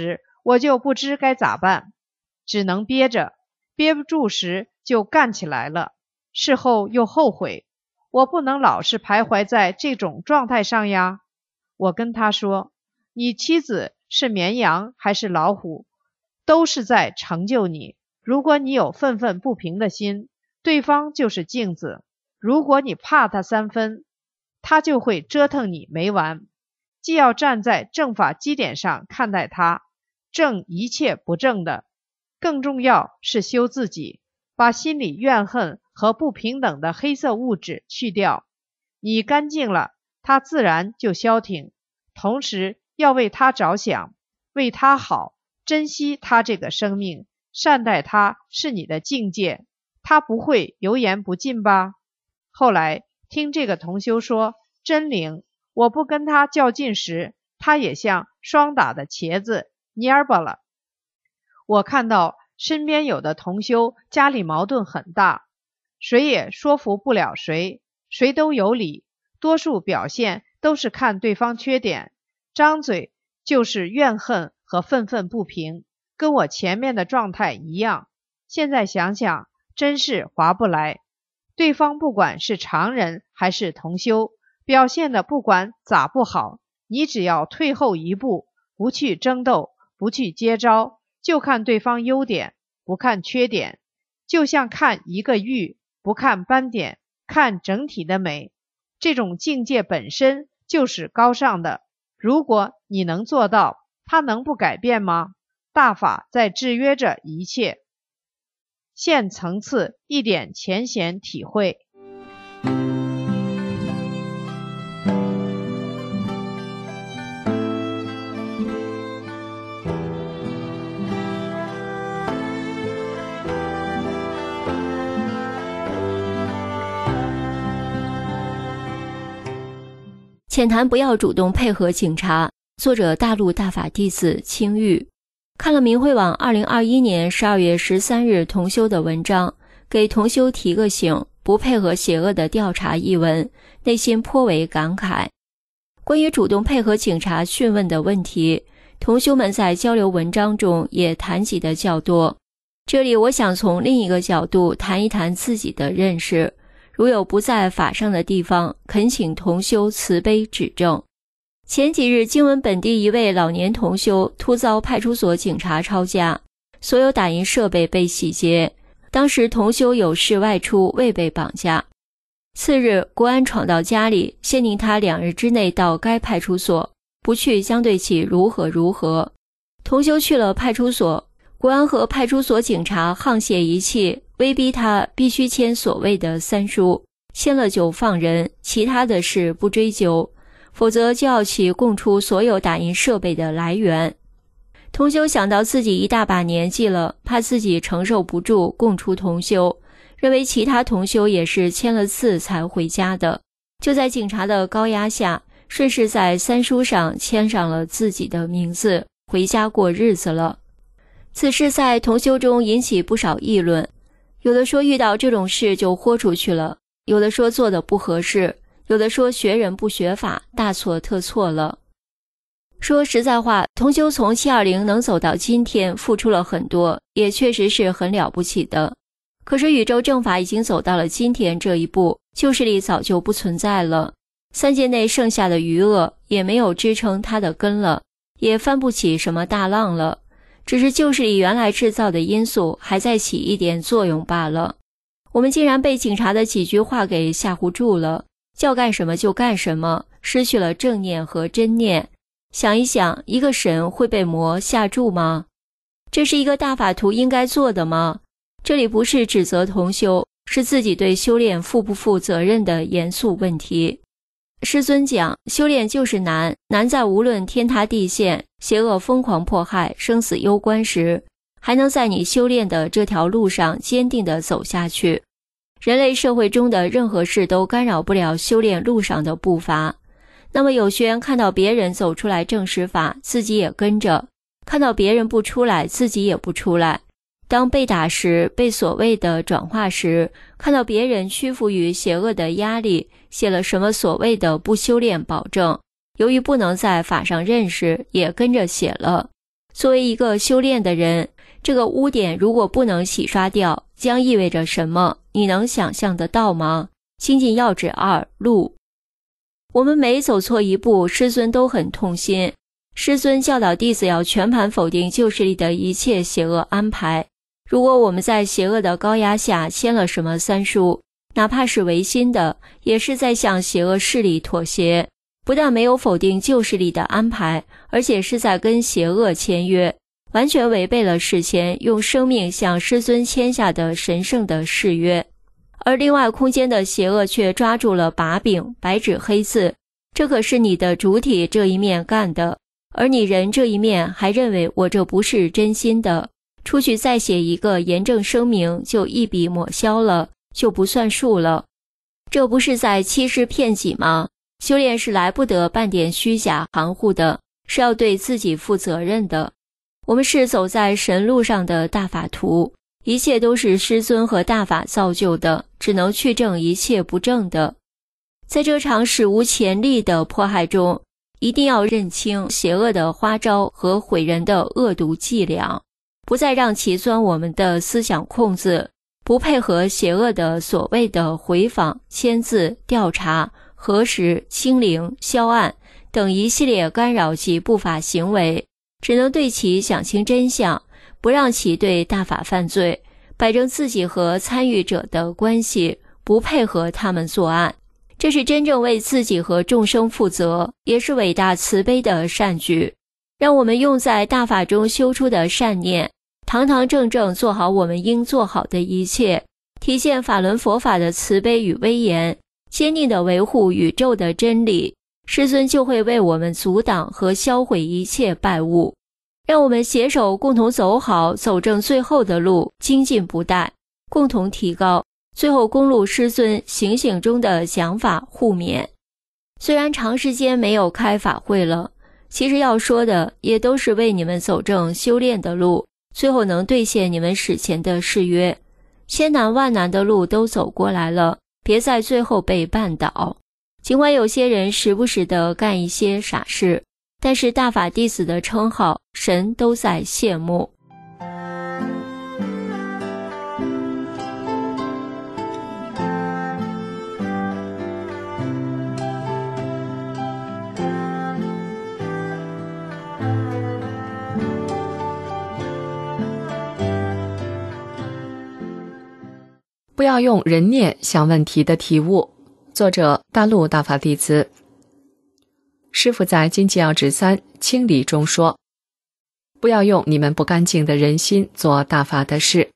我就不知该咋办，只能憋着，憋不住时就干起来了，事后又后悔，我不能老是徘徊在这种状态上呀。我跟他说，你妻子是绵羊还是老虎，都是在成就你。如果你有愤愤不平的心，对方就是镜子，如果你怕他3分，他就会折腾你没完。既要站在正法基点上看待他，正一切不正的，更重要是修自己，把心里怨恨和不平等的黑色物质去掉。你干净了，他自然就消停。同时要为他着想，为他好，珍惜他这个生命，善待他是你的境界，他不会油盐不进吧？后来听这个同修说，真灵，我不跟他较劲时，他也像霜打的茄子蔫巴了。我看到身边有的同修家里矛盾很大，谁也说服不了谁，谁都有理，多数表现都是看对方缺点，张嘴就是怨恨和愤愤不平，跟我前面的状态一样。现在想想，真是划不来。对方不管是常人还是同修，表现的不管咋不好，你只要退后一步，不去争斗，不去接招，就看对方优点，不看缺点，就像看一个玉，不看斑点，看整体的美。这种境界本身就是高尚的，如果你能做到，它能不改变吗？大法在制约着一切。现层次一点浅显体会。 浅谈不要主动配合警察。作者大陆大法弟子青玉。看了明慧网2021年12月13日同修的文章，给同修提个醒，不配合邪恶的调查一文，内心颇为感慨。关于主动配合警察讯问的问题，同修们在交流文章中也谈及的较多。这里我想从另一个角度谈一谈自己的认识，如有不在法上的地方，恳请同修慈悲指正。前几日，经文本地一位老年同修突遭派出所警察抄家，所有打印设备被洗劫。当时同修有事外出，未被绑架。次日，国安闯到家里，限令他2日之内到该派出所，不去将对其如何。同修去了派出所，国安和派出所警察沆瀣一气，威逼他必须签所谓的3书，签了就放人，其他的事不追究，否则就要其供出所有打印设备的来源。同修想到自己一大把年纪了，怕自己承受不住供出同修，认为其他同修也是签了字才回家的，就在警察的高压下，顺势在3书上签上了自己的名字，回家过日子了。此事在同修中引起不少议论，有的说遇到这种事就豁出去了，有的说做的不合适，有的说学人不学法，大错特错了。说实在话，同修从720能走到今天，付出了很多，也确实是很了不起的。可是宇宙正法已经走到了今天这一步，旧势力早就不存在了，3界内剩下的余恶也没有支撑它的根了，也翻不起什么大浪了，只是旧势力原来制造的因素还在起一点作用罢了。我们竟然被警察的几句话给吓唬住了，叫干什么就干什么，失去了正念和真念。想一想，一个神会被魔吓住吗？这是一个大法徒应该做的吗？这里不是指责同修，是自己对修炼负不负责任的严肃问题。师尊讲，修炼就是难，难在无论天塌地陷，邪恶疯狂迫害，生死攸关时，还能在你修炼的这条路上坚定地走下去。人类社会中的任何事都干扰不了修炼路上的步伐。那么有学员看到别人走出来证实法，自己也跟着；看到别人不出来，自己也不出来。当被打时，被所谓的转化时，看到别人屈服于邪恶的压力，写了什么所谓的不修炼保证，由于不能在法上认识，也跟着写了。 作为一个修炼的人，这个污点如果不能洗刷掉，将意味着什么？你能想象得到吗？精进要旨2路。我们每走错一步，师尊都很痛心。师尊教导弟子要全盘否定旧势力的一切邪恶安排。如果我们在邪恶的高压下签了什么三书，哪怕是违心的，也是在向邪恶势力妥协，不但没有否定旧势力的安排，而且是在跟邪恶签约，完全违背了事前用生命向师尊签下的神圣的誓约。而另外空间的邪恶却抓住了把柄，白纸黑字，这可是你的主体这一面干的，而你人这一面还认为我这不是真心的，出去再写一个严正声明就一笔抹消了，就不算数了。这不是在欺师骗己吗？修炼是来不得半点虚假含糊的，是要对自己负责任的。我们是走在神路上的大法徒，一切都是师尊和大法造就的，只能去正一切不正的。在这场史无前例的迫害中，一定要认清邪恶的花招和毁人的恶毒伎俩，不再让其钻我们的思想空子，不配合邪恶的所谓的回访、签字、调查、核实、清零、销案等一系列干扰及不法行为，只能对其想清真相，不让其对大法犯罪，摆正自己和参与者的关系，不配合他们作案。这是真正为自己和众生负责，也是伟大慈悲的善举。让我们用在大法中修出的善念，堂堂正正做好我们应做好的一切，体现法轮佛法的慈悲与威严，坚定地维护宇宙的真理，师尊就会为我们阻挡和销毁一切败物。让我们携手共同走好，走正最后的路，精进不怠，共同提高，最后恭录师尊醒醒中的讲法互勉。虽然长时间没有开法会了，其实要说的也都是为你们走正修炼的路，最后能兑现你们史前的誓约。千难万难的路都走过来了，别在最后被绊倒。尽管有些人时不时地干一些傻事，但是大法弟子的称号，神都在羡慕。 不要用人念想问题的体悟。作者大陆大法弟子。师父在经济要旨3清理中说，不要用你们不干净的人心做大法的事。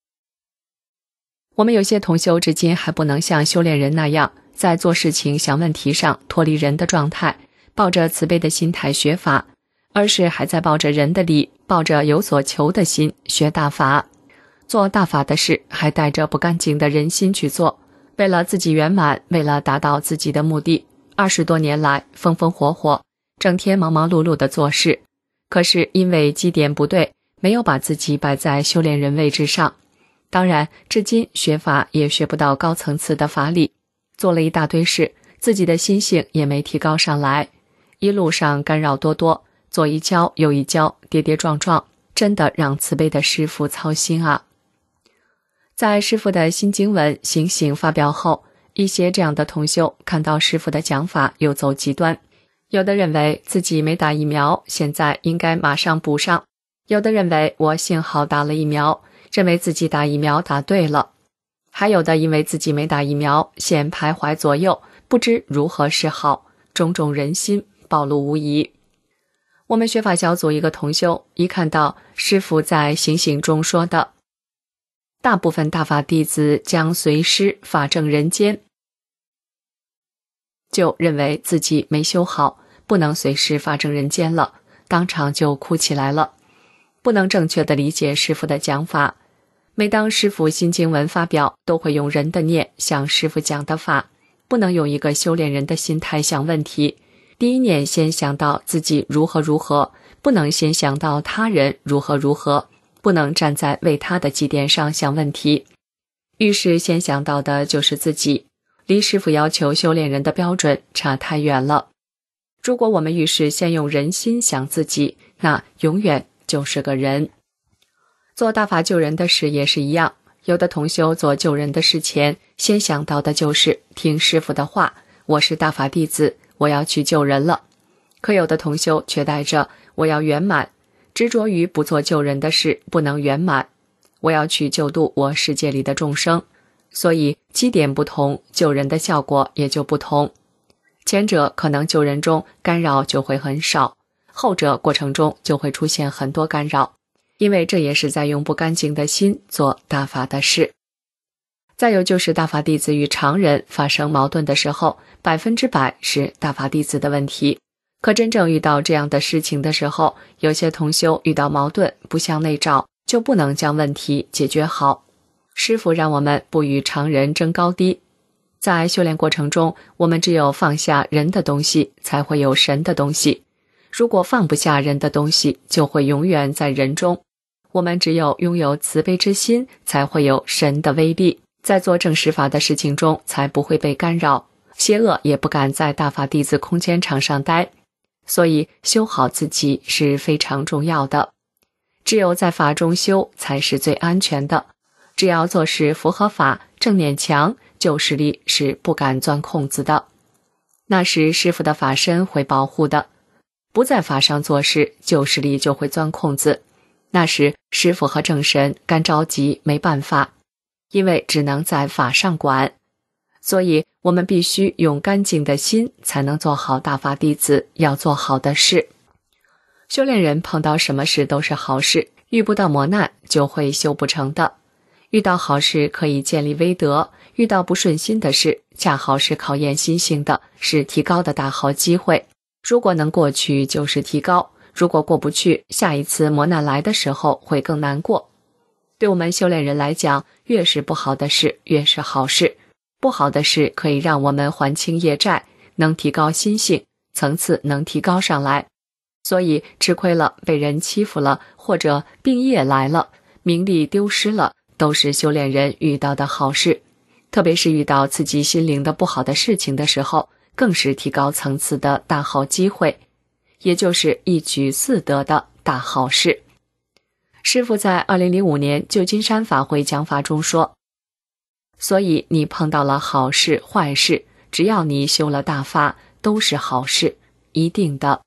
我们有些同修至今还不能像修炼人那样，在做事情想问题上脱离人的状态，抱着慈悲的心态学法，而是还在抱着人的理，抱着有所求的心学大法。做大法的事还带着不干净的人心去做，为了自己圆满，为了达到自己的目的，20多年来风风火火，整天忙忙碌碌地做事，可是因为基点不对，没有把自己摆在修炼人位置上。当然至今学法也学不到高层次的法理，做了一大堆事，自己的心性也没提高上来，一路上干扰多多，左一跤右一跤，跌跌撞撞，真的让慈悲的师父操心啊。在师父的新经文醒醒发表后，一些这样的同修看到师父的讲法又走极端，有的认为自己没打疫苗，现在应该马上补上，有的认为我幸好打了疫苗，认为自己打疫苗打对了，还有的因为自己没打疫苗，现徘徊左右，不知如何是好，种种人心暴露无遗。我们学法小组一个同修一看到师父在醒醒中说的大部分大法弟子将随师法正人间，就认为自己没修好，不能随师法正人间了，当场就哭起来了，不能正确的理解师父的讲法。每当师父新经文发表，都会用人的念向师父讲的法，不能用一个修炼人的心态想问题，第一念先想到自己如何如何，不能先想到他人如何如何，不能站在为他的基点上想问题，遇事先想到的就是自己，离师父要求修炼人的标准差太远了。如果我们遇事先用人心想自己，那永远就是个人。做大法救人的事也是一样，有的同修做救人的事前，先想到的就是听师父的话，我是大法弟子，我要去救人了。可有的同修却带着我要圆满，执着于不做救人的事，不能圆满，我要去救度我世界里的众生。所以基点不同，救人的效果也就不同。前者可能救人中干扰就会很少，后者过程中就会出现很多干扰，因为这也是在用不干净的心做大法的事。再有就是大法弟子与常人发生矛盾的时候，100%是大法弟子的问题。可真正遇到这样的事情的时候，有些同修遇到矛盾不向内照，就不能将问题解决好。师父让我们不与常人争高低，在修炼过程中，我们只有放下人的东西，才会有神的东西。如果放不下人的东西，就会永远在人中。我们只有拥有慈悲之心，才会有神的威力，在做正实法的事情中才不会被干扰，邪恶也不敢在大法弟子空间场上待。所以修好自己是非常重要的，只有在法中修才是最安全的。只要做事符合法，正念强，救世力是不敢钻空子的。那时师父的法身会保护的，不在法上做事，救世力就会钻空子。那时师父和正神干着急没办法，因为只能在法上管。所以我们必须用干净的心，才能做好大法弟子要做好的事。修炼人碰到什么事都是好事，遇不到磨难就会修不成的。遇到好事可以建立威德，遇到不顺心的事，恰好是考验心性的，是提高的大好机会。如果能过去就是提高，如果过不去，下一次磨难来的时候会更难过。对我们修炼人来讲，越是不好的事越是好事。不好的事可以让我们还清业债，能提高心性，层次能提高上来。所以吃亏了，被人欺负了，或者病业来了，名利丢失了，都是修炼人遇到的好事。特别是遇到刺激心灵的不好的事情的时候，更是提高层次的大好机会，也就是一举四得的大好事。师父在2005年旧金山法会讲法中说，所以你碰到了好事坏事，只要你修了大法，都是好事，一定的。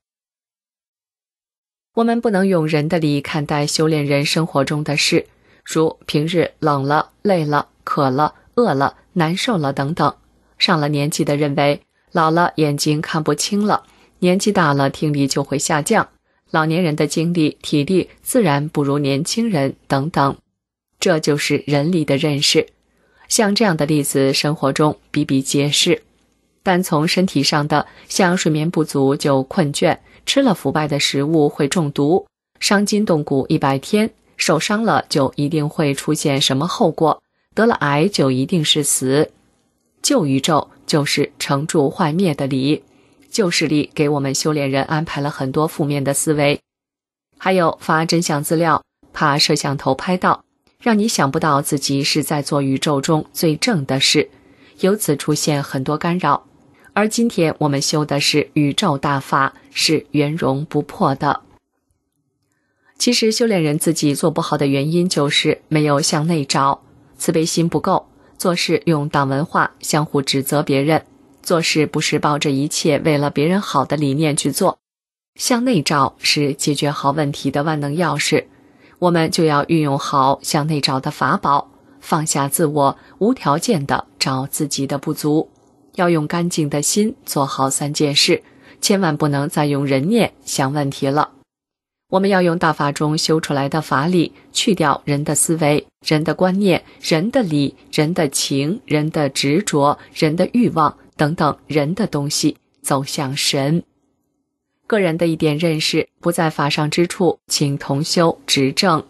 我们不能用人的理看待修炼人生活中的事，如平日冷了、累了、渴了、饿了、难受了等等。上了年纪的认为，老了眼睛看不清了，年纪大了听力就会下降，老年人的精力体力自然不如年轻人等等。这就是人理的认识。像这样的例子生活中比比皆是。但从身体上的，像睡眠不足就困倦，吃了腐败的食物会中毒，伤筋动骨100天，受伤了就一定会出现什么后果，得了癌就一定是死。救宇宙就是成住坏灭的理，救世力给我们修炼人安排了很多负面的思维。还有发真相资料，怕摄像头拍到，让你想不到自己是在做宇宙中最正的事，由此出现很多干扰。而今天我们修的是宇宙大法，是圆融不破的。其实修炼人自己做不好的原因就是没有向内找，慈悲心不够，做事用党文化相互指责别人，做事不是抱着一切为了别人好的理念去做。向内找是解决好问题的万能钥匙，我们就要运用好向内找的法宝，放下自我，无条件的找自己的不足，要用干净的心做好3件事，千万不能再用人念想问题了。我们要用大法中修出来的法理，去掉人的思维、人的观念、人的理、人的情、人的执着、人的欲望等等人的东西，走向神。个人的一点认识不在法上之处，请同修指正。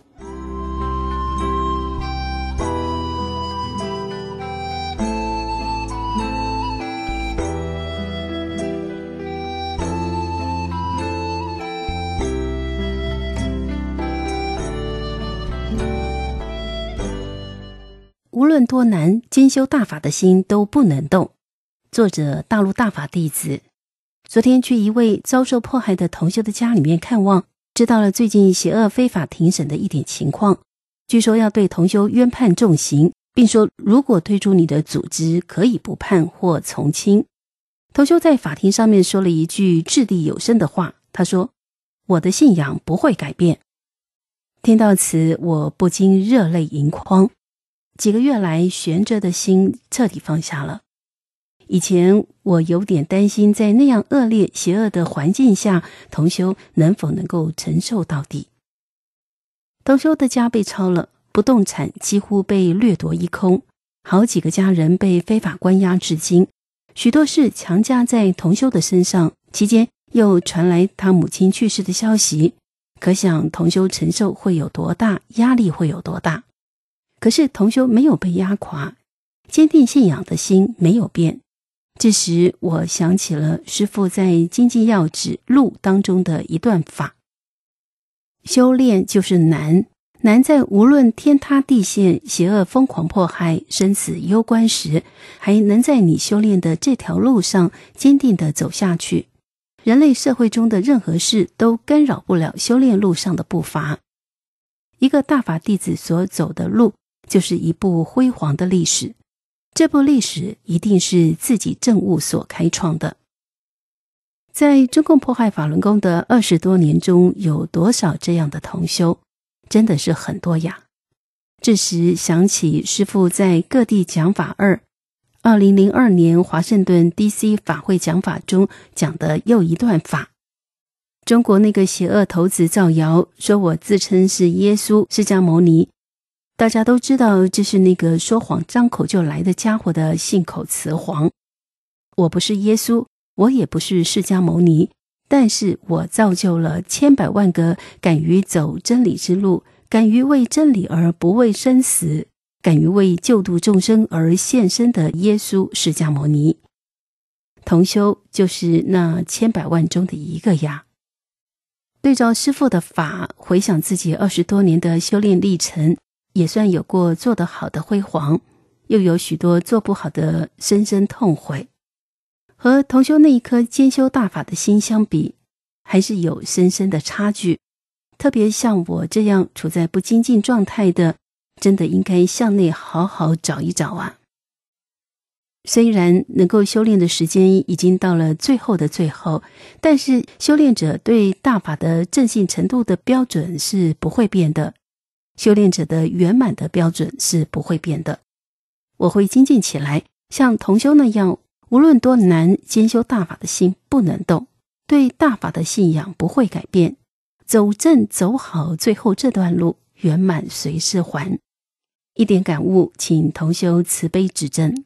无论多难，兼修大法的心都不能动。作者大陆大法弟子。昨天去一位遭受迫害的同修的家里面看望， 知道了最近邪恶非法庭审的一点情况，据说要对同修冤判重刑，并说如果退出你的组织可以不判或从轻。同修在法庭上面说了一句掷地有声的话，他说：我的信仰不会改变。听到此，我不禁热泪盈眶，几个月来悬着的心彻底放下了。以前我有点担心在那样恶劣邪恶的环境下，同修能否能够承受到底。同修的家被抄了，不动产几乎被掠夺一空，好几个家人被非法关押至今，许多事强加在同修的身上，期间又传来他母亲去世的消息，可想同修承受会有多大，压力会有多大。可是同修没有被压垮，坚定信仰的心没有变。这时我想起了师父在《经济要旨录》当中的一段法：修炼就是难，难在无论天塌地陷，邪恶疯狂迫害，生死攸关时，还能在你修炼的这条路上坚定地走下去。人类社会中的任何事都干扰不了修炼路上的步伐。一个大法弟子所走的路，就是一部辉煌的历史，这部历史一定是自己证悟所开创的。在中共迫害法轮功的20多年中，有多少这样的同修？真的是很多呀。这时想起师父在各地讲法2002年华盛顿 DC 法会讲法中讲的又一段法。中国那个邪恶头子造谣说我自称是耶稣释迦牟尼，大家都知道这是那个说谎张口就来的家伙的信口雌黄。我不是耶稣，我也不是释迦牟尼，但是我造就了千百万个敢于走真理之路，敢于为真理而不畏生死，敢于为救度众生而献身的耶稣释迦牟尼。同修就是那千百万中的一个呀。对照师父的法，回想自己20多年的修炼历程，也算有过做得好的辉煌，又有许多做不好的深深痛悔。和同修那一颗兼修大法的心相比，还是有深深的差距。特别像我这样处在不精进状态的，真的应该向内好好找一找啊。虽然能够修炼的时间已经到了最后的最后，但是修炼者对大法的正信程度的标准是不会变的，修炼者的圆满的标准是不会变的。我会精进起来，像同修那样，无论多难，兼修大法的心不能动，对大法的信仰不会改变，走正走好最后这段路，圆满随时还。一点感悟，请同修慈悲指正。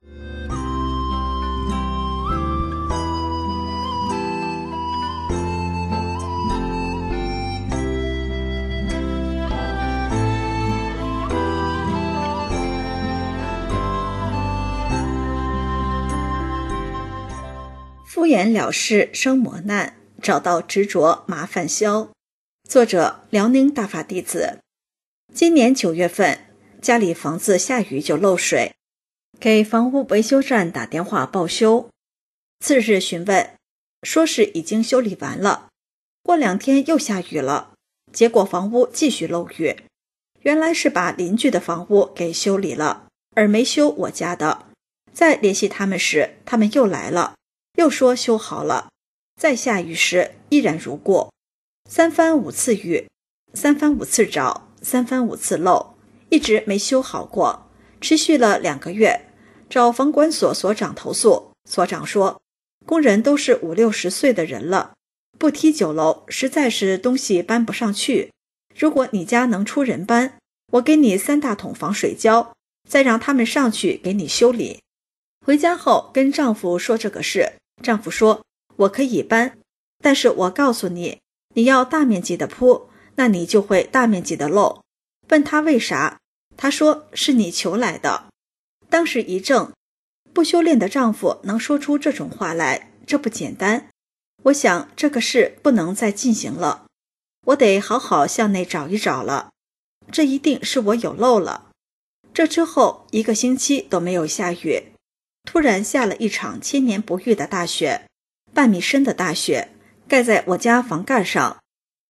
敷衍了事生磨难，找到执着麻烦消。作者：辽宁大法弟子。今年9月份，家里房子下雨就漏水，给房屋维修站打电话报修。次日询问，说是已经修理完了。过2天又下雨了，结果房屋继续漏雨。原来是把邻居的房屋给修理了，而没修我家的。再联系他们时，他们又来了，又说修好了。再下雨时依然如故，3番5次雨，3番5次找，3番5次漏，一直没修好过，持续了2个月。找房管所所长投诉，所长说工人都是50、60岁的人了，不梯9楼实在是东西搬不上去。如果你家能出人搬，我给你3大桶防水胶，再让他们上去给你修理。回家后跟丈夫说这个事，丈夫说我可以搬，但是我告诉你，你要大面积的铺，那你就会大面积的漏。问他为啥，他说是你求来的。当时一怔，不修炼的丈夫能说出这种话来，这不简单。我想这个事不能再进行了，我得好好向内找一找了，这一定是我有漏了。这之后1个星期都没有下雨，突然下了一场千年不遇的大雪，半米深的大雪，盖在我家房盖上。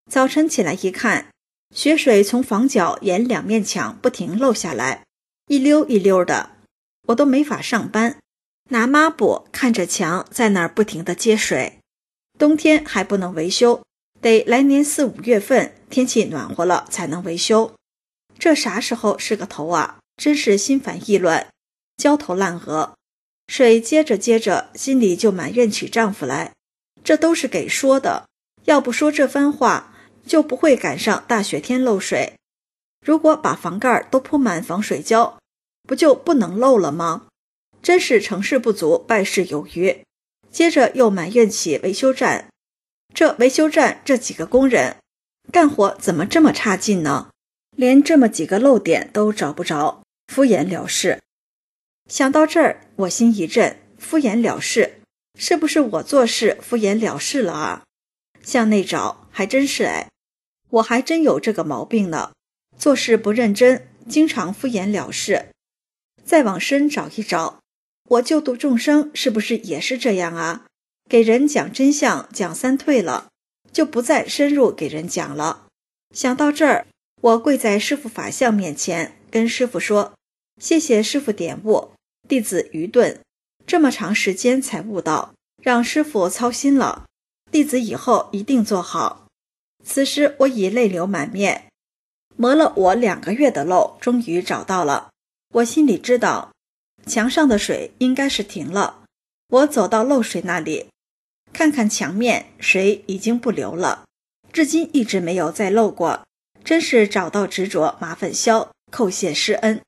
早晨起来一看，血水从房角沿两面墙不停漏下来，一溜一溜的，我都没法上班，拿抹布看着墙在那儿不停地接水。冬天还不能维修，得来年4、5月份天气暖和了才能维修。这啥时候是个头啊，真是心烦意乱，焦头烂额。水接着接着，心里就埋怨起丈夫来，这都是给说的，要不说这番话，就不会赶上大雪天漏水。如果把房盖都铺满防水胶，不就不能漏了吗？真是成事不足败事有余。接着又埋怨起维修站，这维修站这几个工人干活怎么这么差劲呢？连这么几个漏点都找不着，敷衍了事。想到这儿，我心一震，敷衍了事，是不是我做事敷衍了事了啊？向内找，还真是哎，我还真有这个毛病呢，做事不认真，经常敷衍了事。再往深找一找，我救度众生是不是也是这样啊？给人讲真相讲3退了，就不再深入给人讲了。想到这儿，我跪在师父法像面前，跟师父说，谢谢师父点悟，弟子愚钝，这么长时间才悟到，让师父操心了，弟子以后一定做好。此时我已泪流满面，磨了我2个月的漏终于找到了。我心里知道墙上的水应该是停了，我走到漏水那里，看看墙面，水已经不流了，至今一直没有再漏过，真是找到执着麻烦消，叩谢师恩。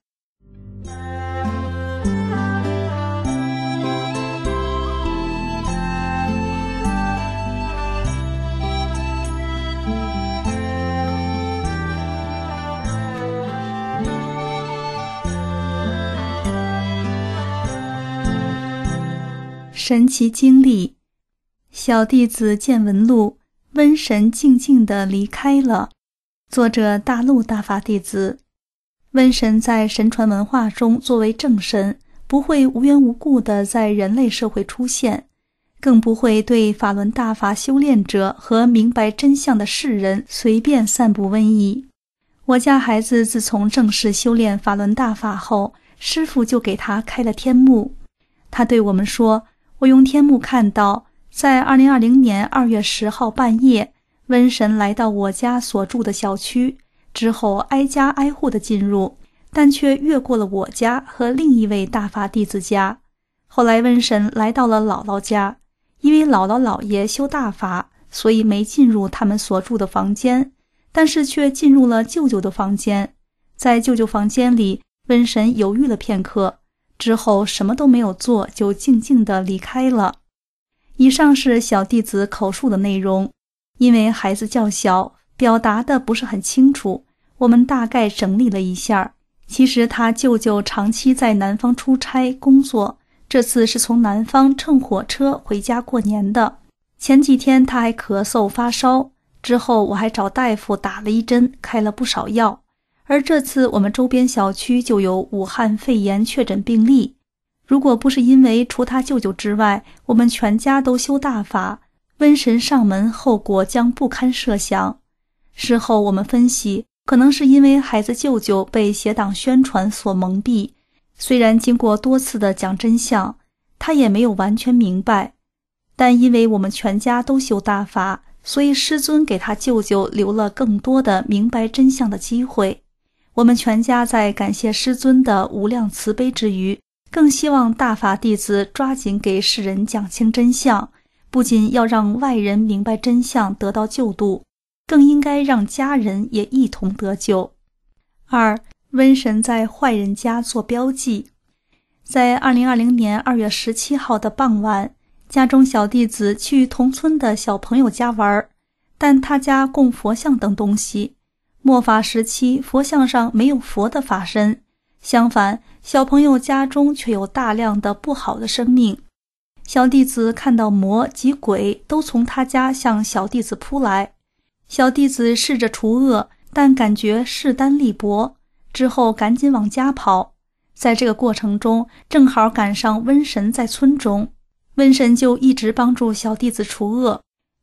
神奇经历，小弟子见闻录，瘟神静静地离开了。作者大陆大法弟子。瘟神在神传文化中作为正神，不会无缘无故地在人类社会出现，更不会对法轮大法修炼者和明白真相的世人随便散布瘟疫。我家孩子自从正式修炼法轮大法后，师父就给他开了天目。他对我们说，我用天目看到，在2020年2月10号半夜，瘟神来到我家所住的小区，之后挨家挨户地进入，但却越过了我家和另一位大法弟子家。后来瘟神来到了姥姥家，因为姥姥姥爷修大法，所以没进入他们所住的房间，但是却进入了舅舅的房间。在舅舅房间里，瘟神犹豫了片刻，之后什么都没有做，就静静地离开了。以上是小弟子口述的内容，因为孩子较小，表达的不是很清楚，我们大概整理了一下。其实他舅舅长期在南方出差工作，这次是从南方乘火车回家过年的。前几天他还咳嗽发烧，之后我还找大夫打了一针，开了不少药。而这次我们周边小区就有武汉肺炎确诊病例，如果不是因为除他舅舅之外，我们全家都修大法，瘟神上门，后果将不堪设想。事后我们分析，可能是因为孩子舅舅被邪党宣传所蒙蔽，虽然经过多次的讲真相，他也没有完全明白，但因为我们全家都修大法，所以师尊给他舅舅留了更多的明白真相的机会。我们全家在感谢师尊的无量慈悲之余，更希望大法弟子抓紧给世人讲清真相，不仅要让外人明白真相得到救度，更应该让家人也一同得救。2. 瘟神在坏人家做标记。在2020年2月17号的傍晚，家中小弟子去同村的小朋友家玩，但他家供佛像等东西。末法时期，佛像上没有佛的法身，相反，小朋友家中却有大量的不好的生命。小弟子看到魔及鬼都从他家向小弟子扑来，小弟子试着除恶，但感觉势单力薄，之后赶紧往家跑。在这个过程中，正好赶上瘟神在村中，瘟神就一直帮助小弟子除恶。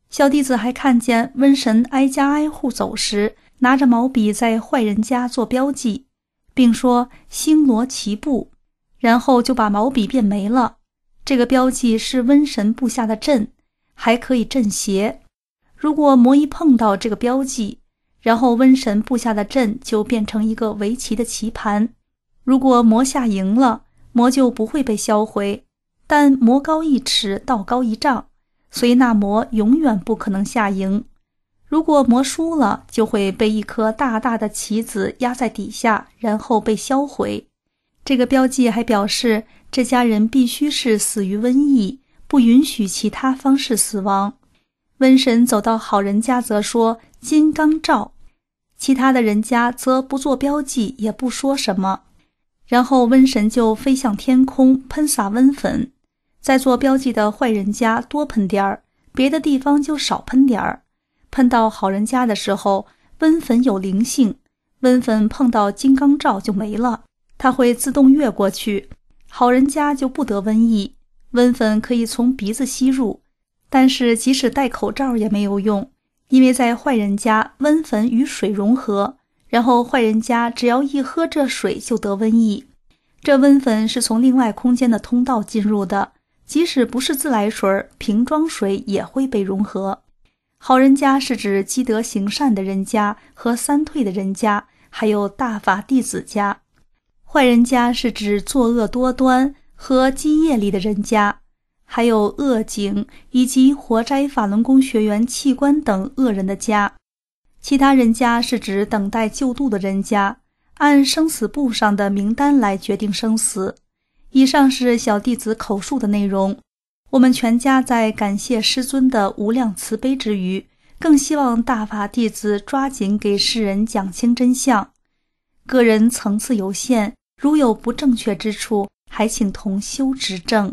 小弟子还看见瘟神挨家挨户走时，拿着毛笔在坏人家做标记，并说星罗棋布，然后就把毛笔变没了。这个标记是瘟神布下的阵，还可以镇邪。如果魔一碰到这个标记，然后瘟神布下的阵就变成一个围棋的棋盘，如果魔下赢了，魔就不会被销毁，但魔高1尺，道高1丈，所以那魔永远不可能下赢。如果魔输了，就会被一颗大大的棋子压在底下，然后被销毁。这个标记还表示这家人必须是死于瘟疫，不允许其他方式死亡。瘟神走到好人家则说金刚罩，其他的人家则不做标记，也不说什么。然后瘟神就飞向天空，喷洒瘟粉，在做标记的坏人家多喷点儿，别的地方就少喷点儿。喷到好人家的时候，瘟粉有灵性，瘟粉碰到金刚罩就没了，它会自动越过去，好人家就不得瘟疫。瘟粉可以从鼻子吸入，但是即使戴口罩也没有用，因为在坏人家瘟粉与水融合，然后坏人家只要一喝这水就得瘟疫。这瘟粉是从另外空间的通道进入的，即使不是自来水，瓶装水也会被融合。好人家是指积德行善的人家和三退的人家，还有大法弟子家。坏人家是指作恶多端和积业力的人家，还有恶警以及活摘法轮功学员器官等恶人的家。其他人家是指等待救度的人家，按生死簿上的名单来决定生死。以上是小弟子口述的内容。我们全家在感谢师尊的无量慈悲之余，更希望大法弟子抓紧给世人讲清真相。个人层次有限，如有不正确之处，还请同修指正。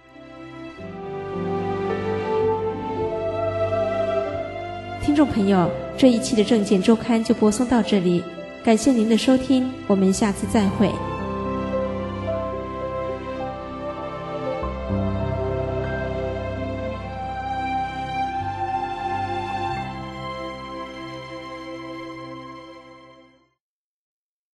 听众朋友，这一期的正见周刊就播送到这里，感谢您的收听，我们下次再会。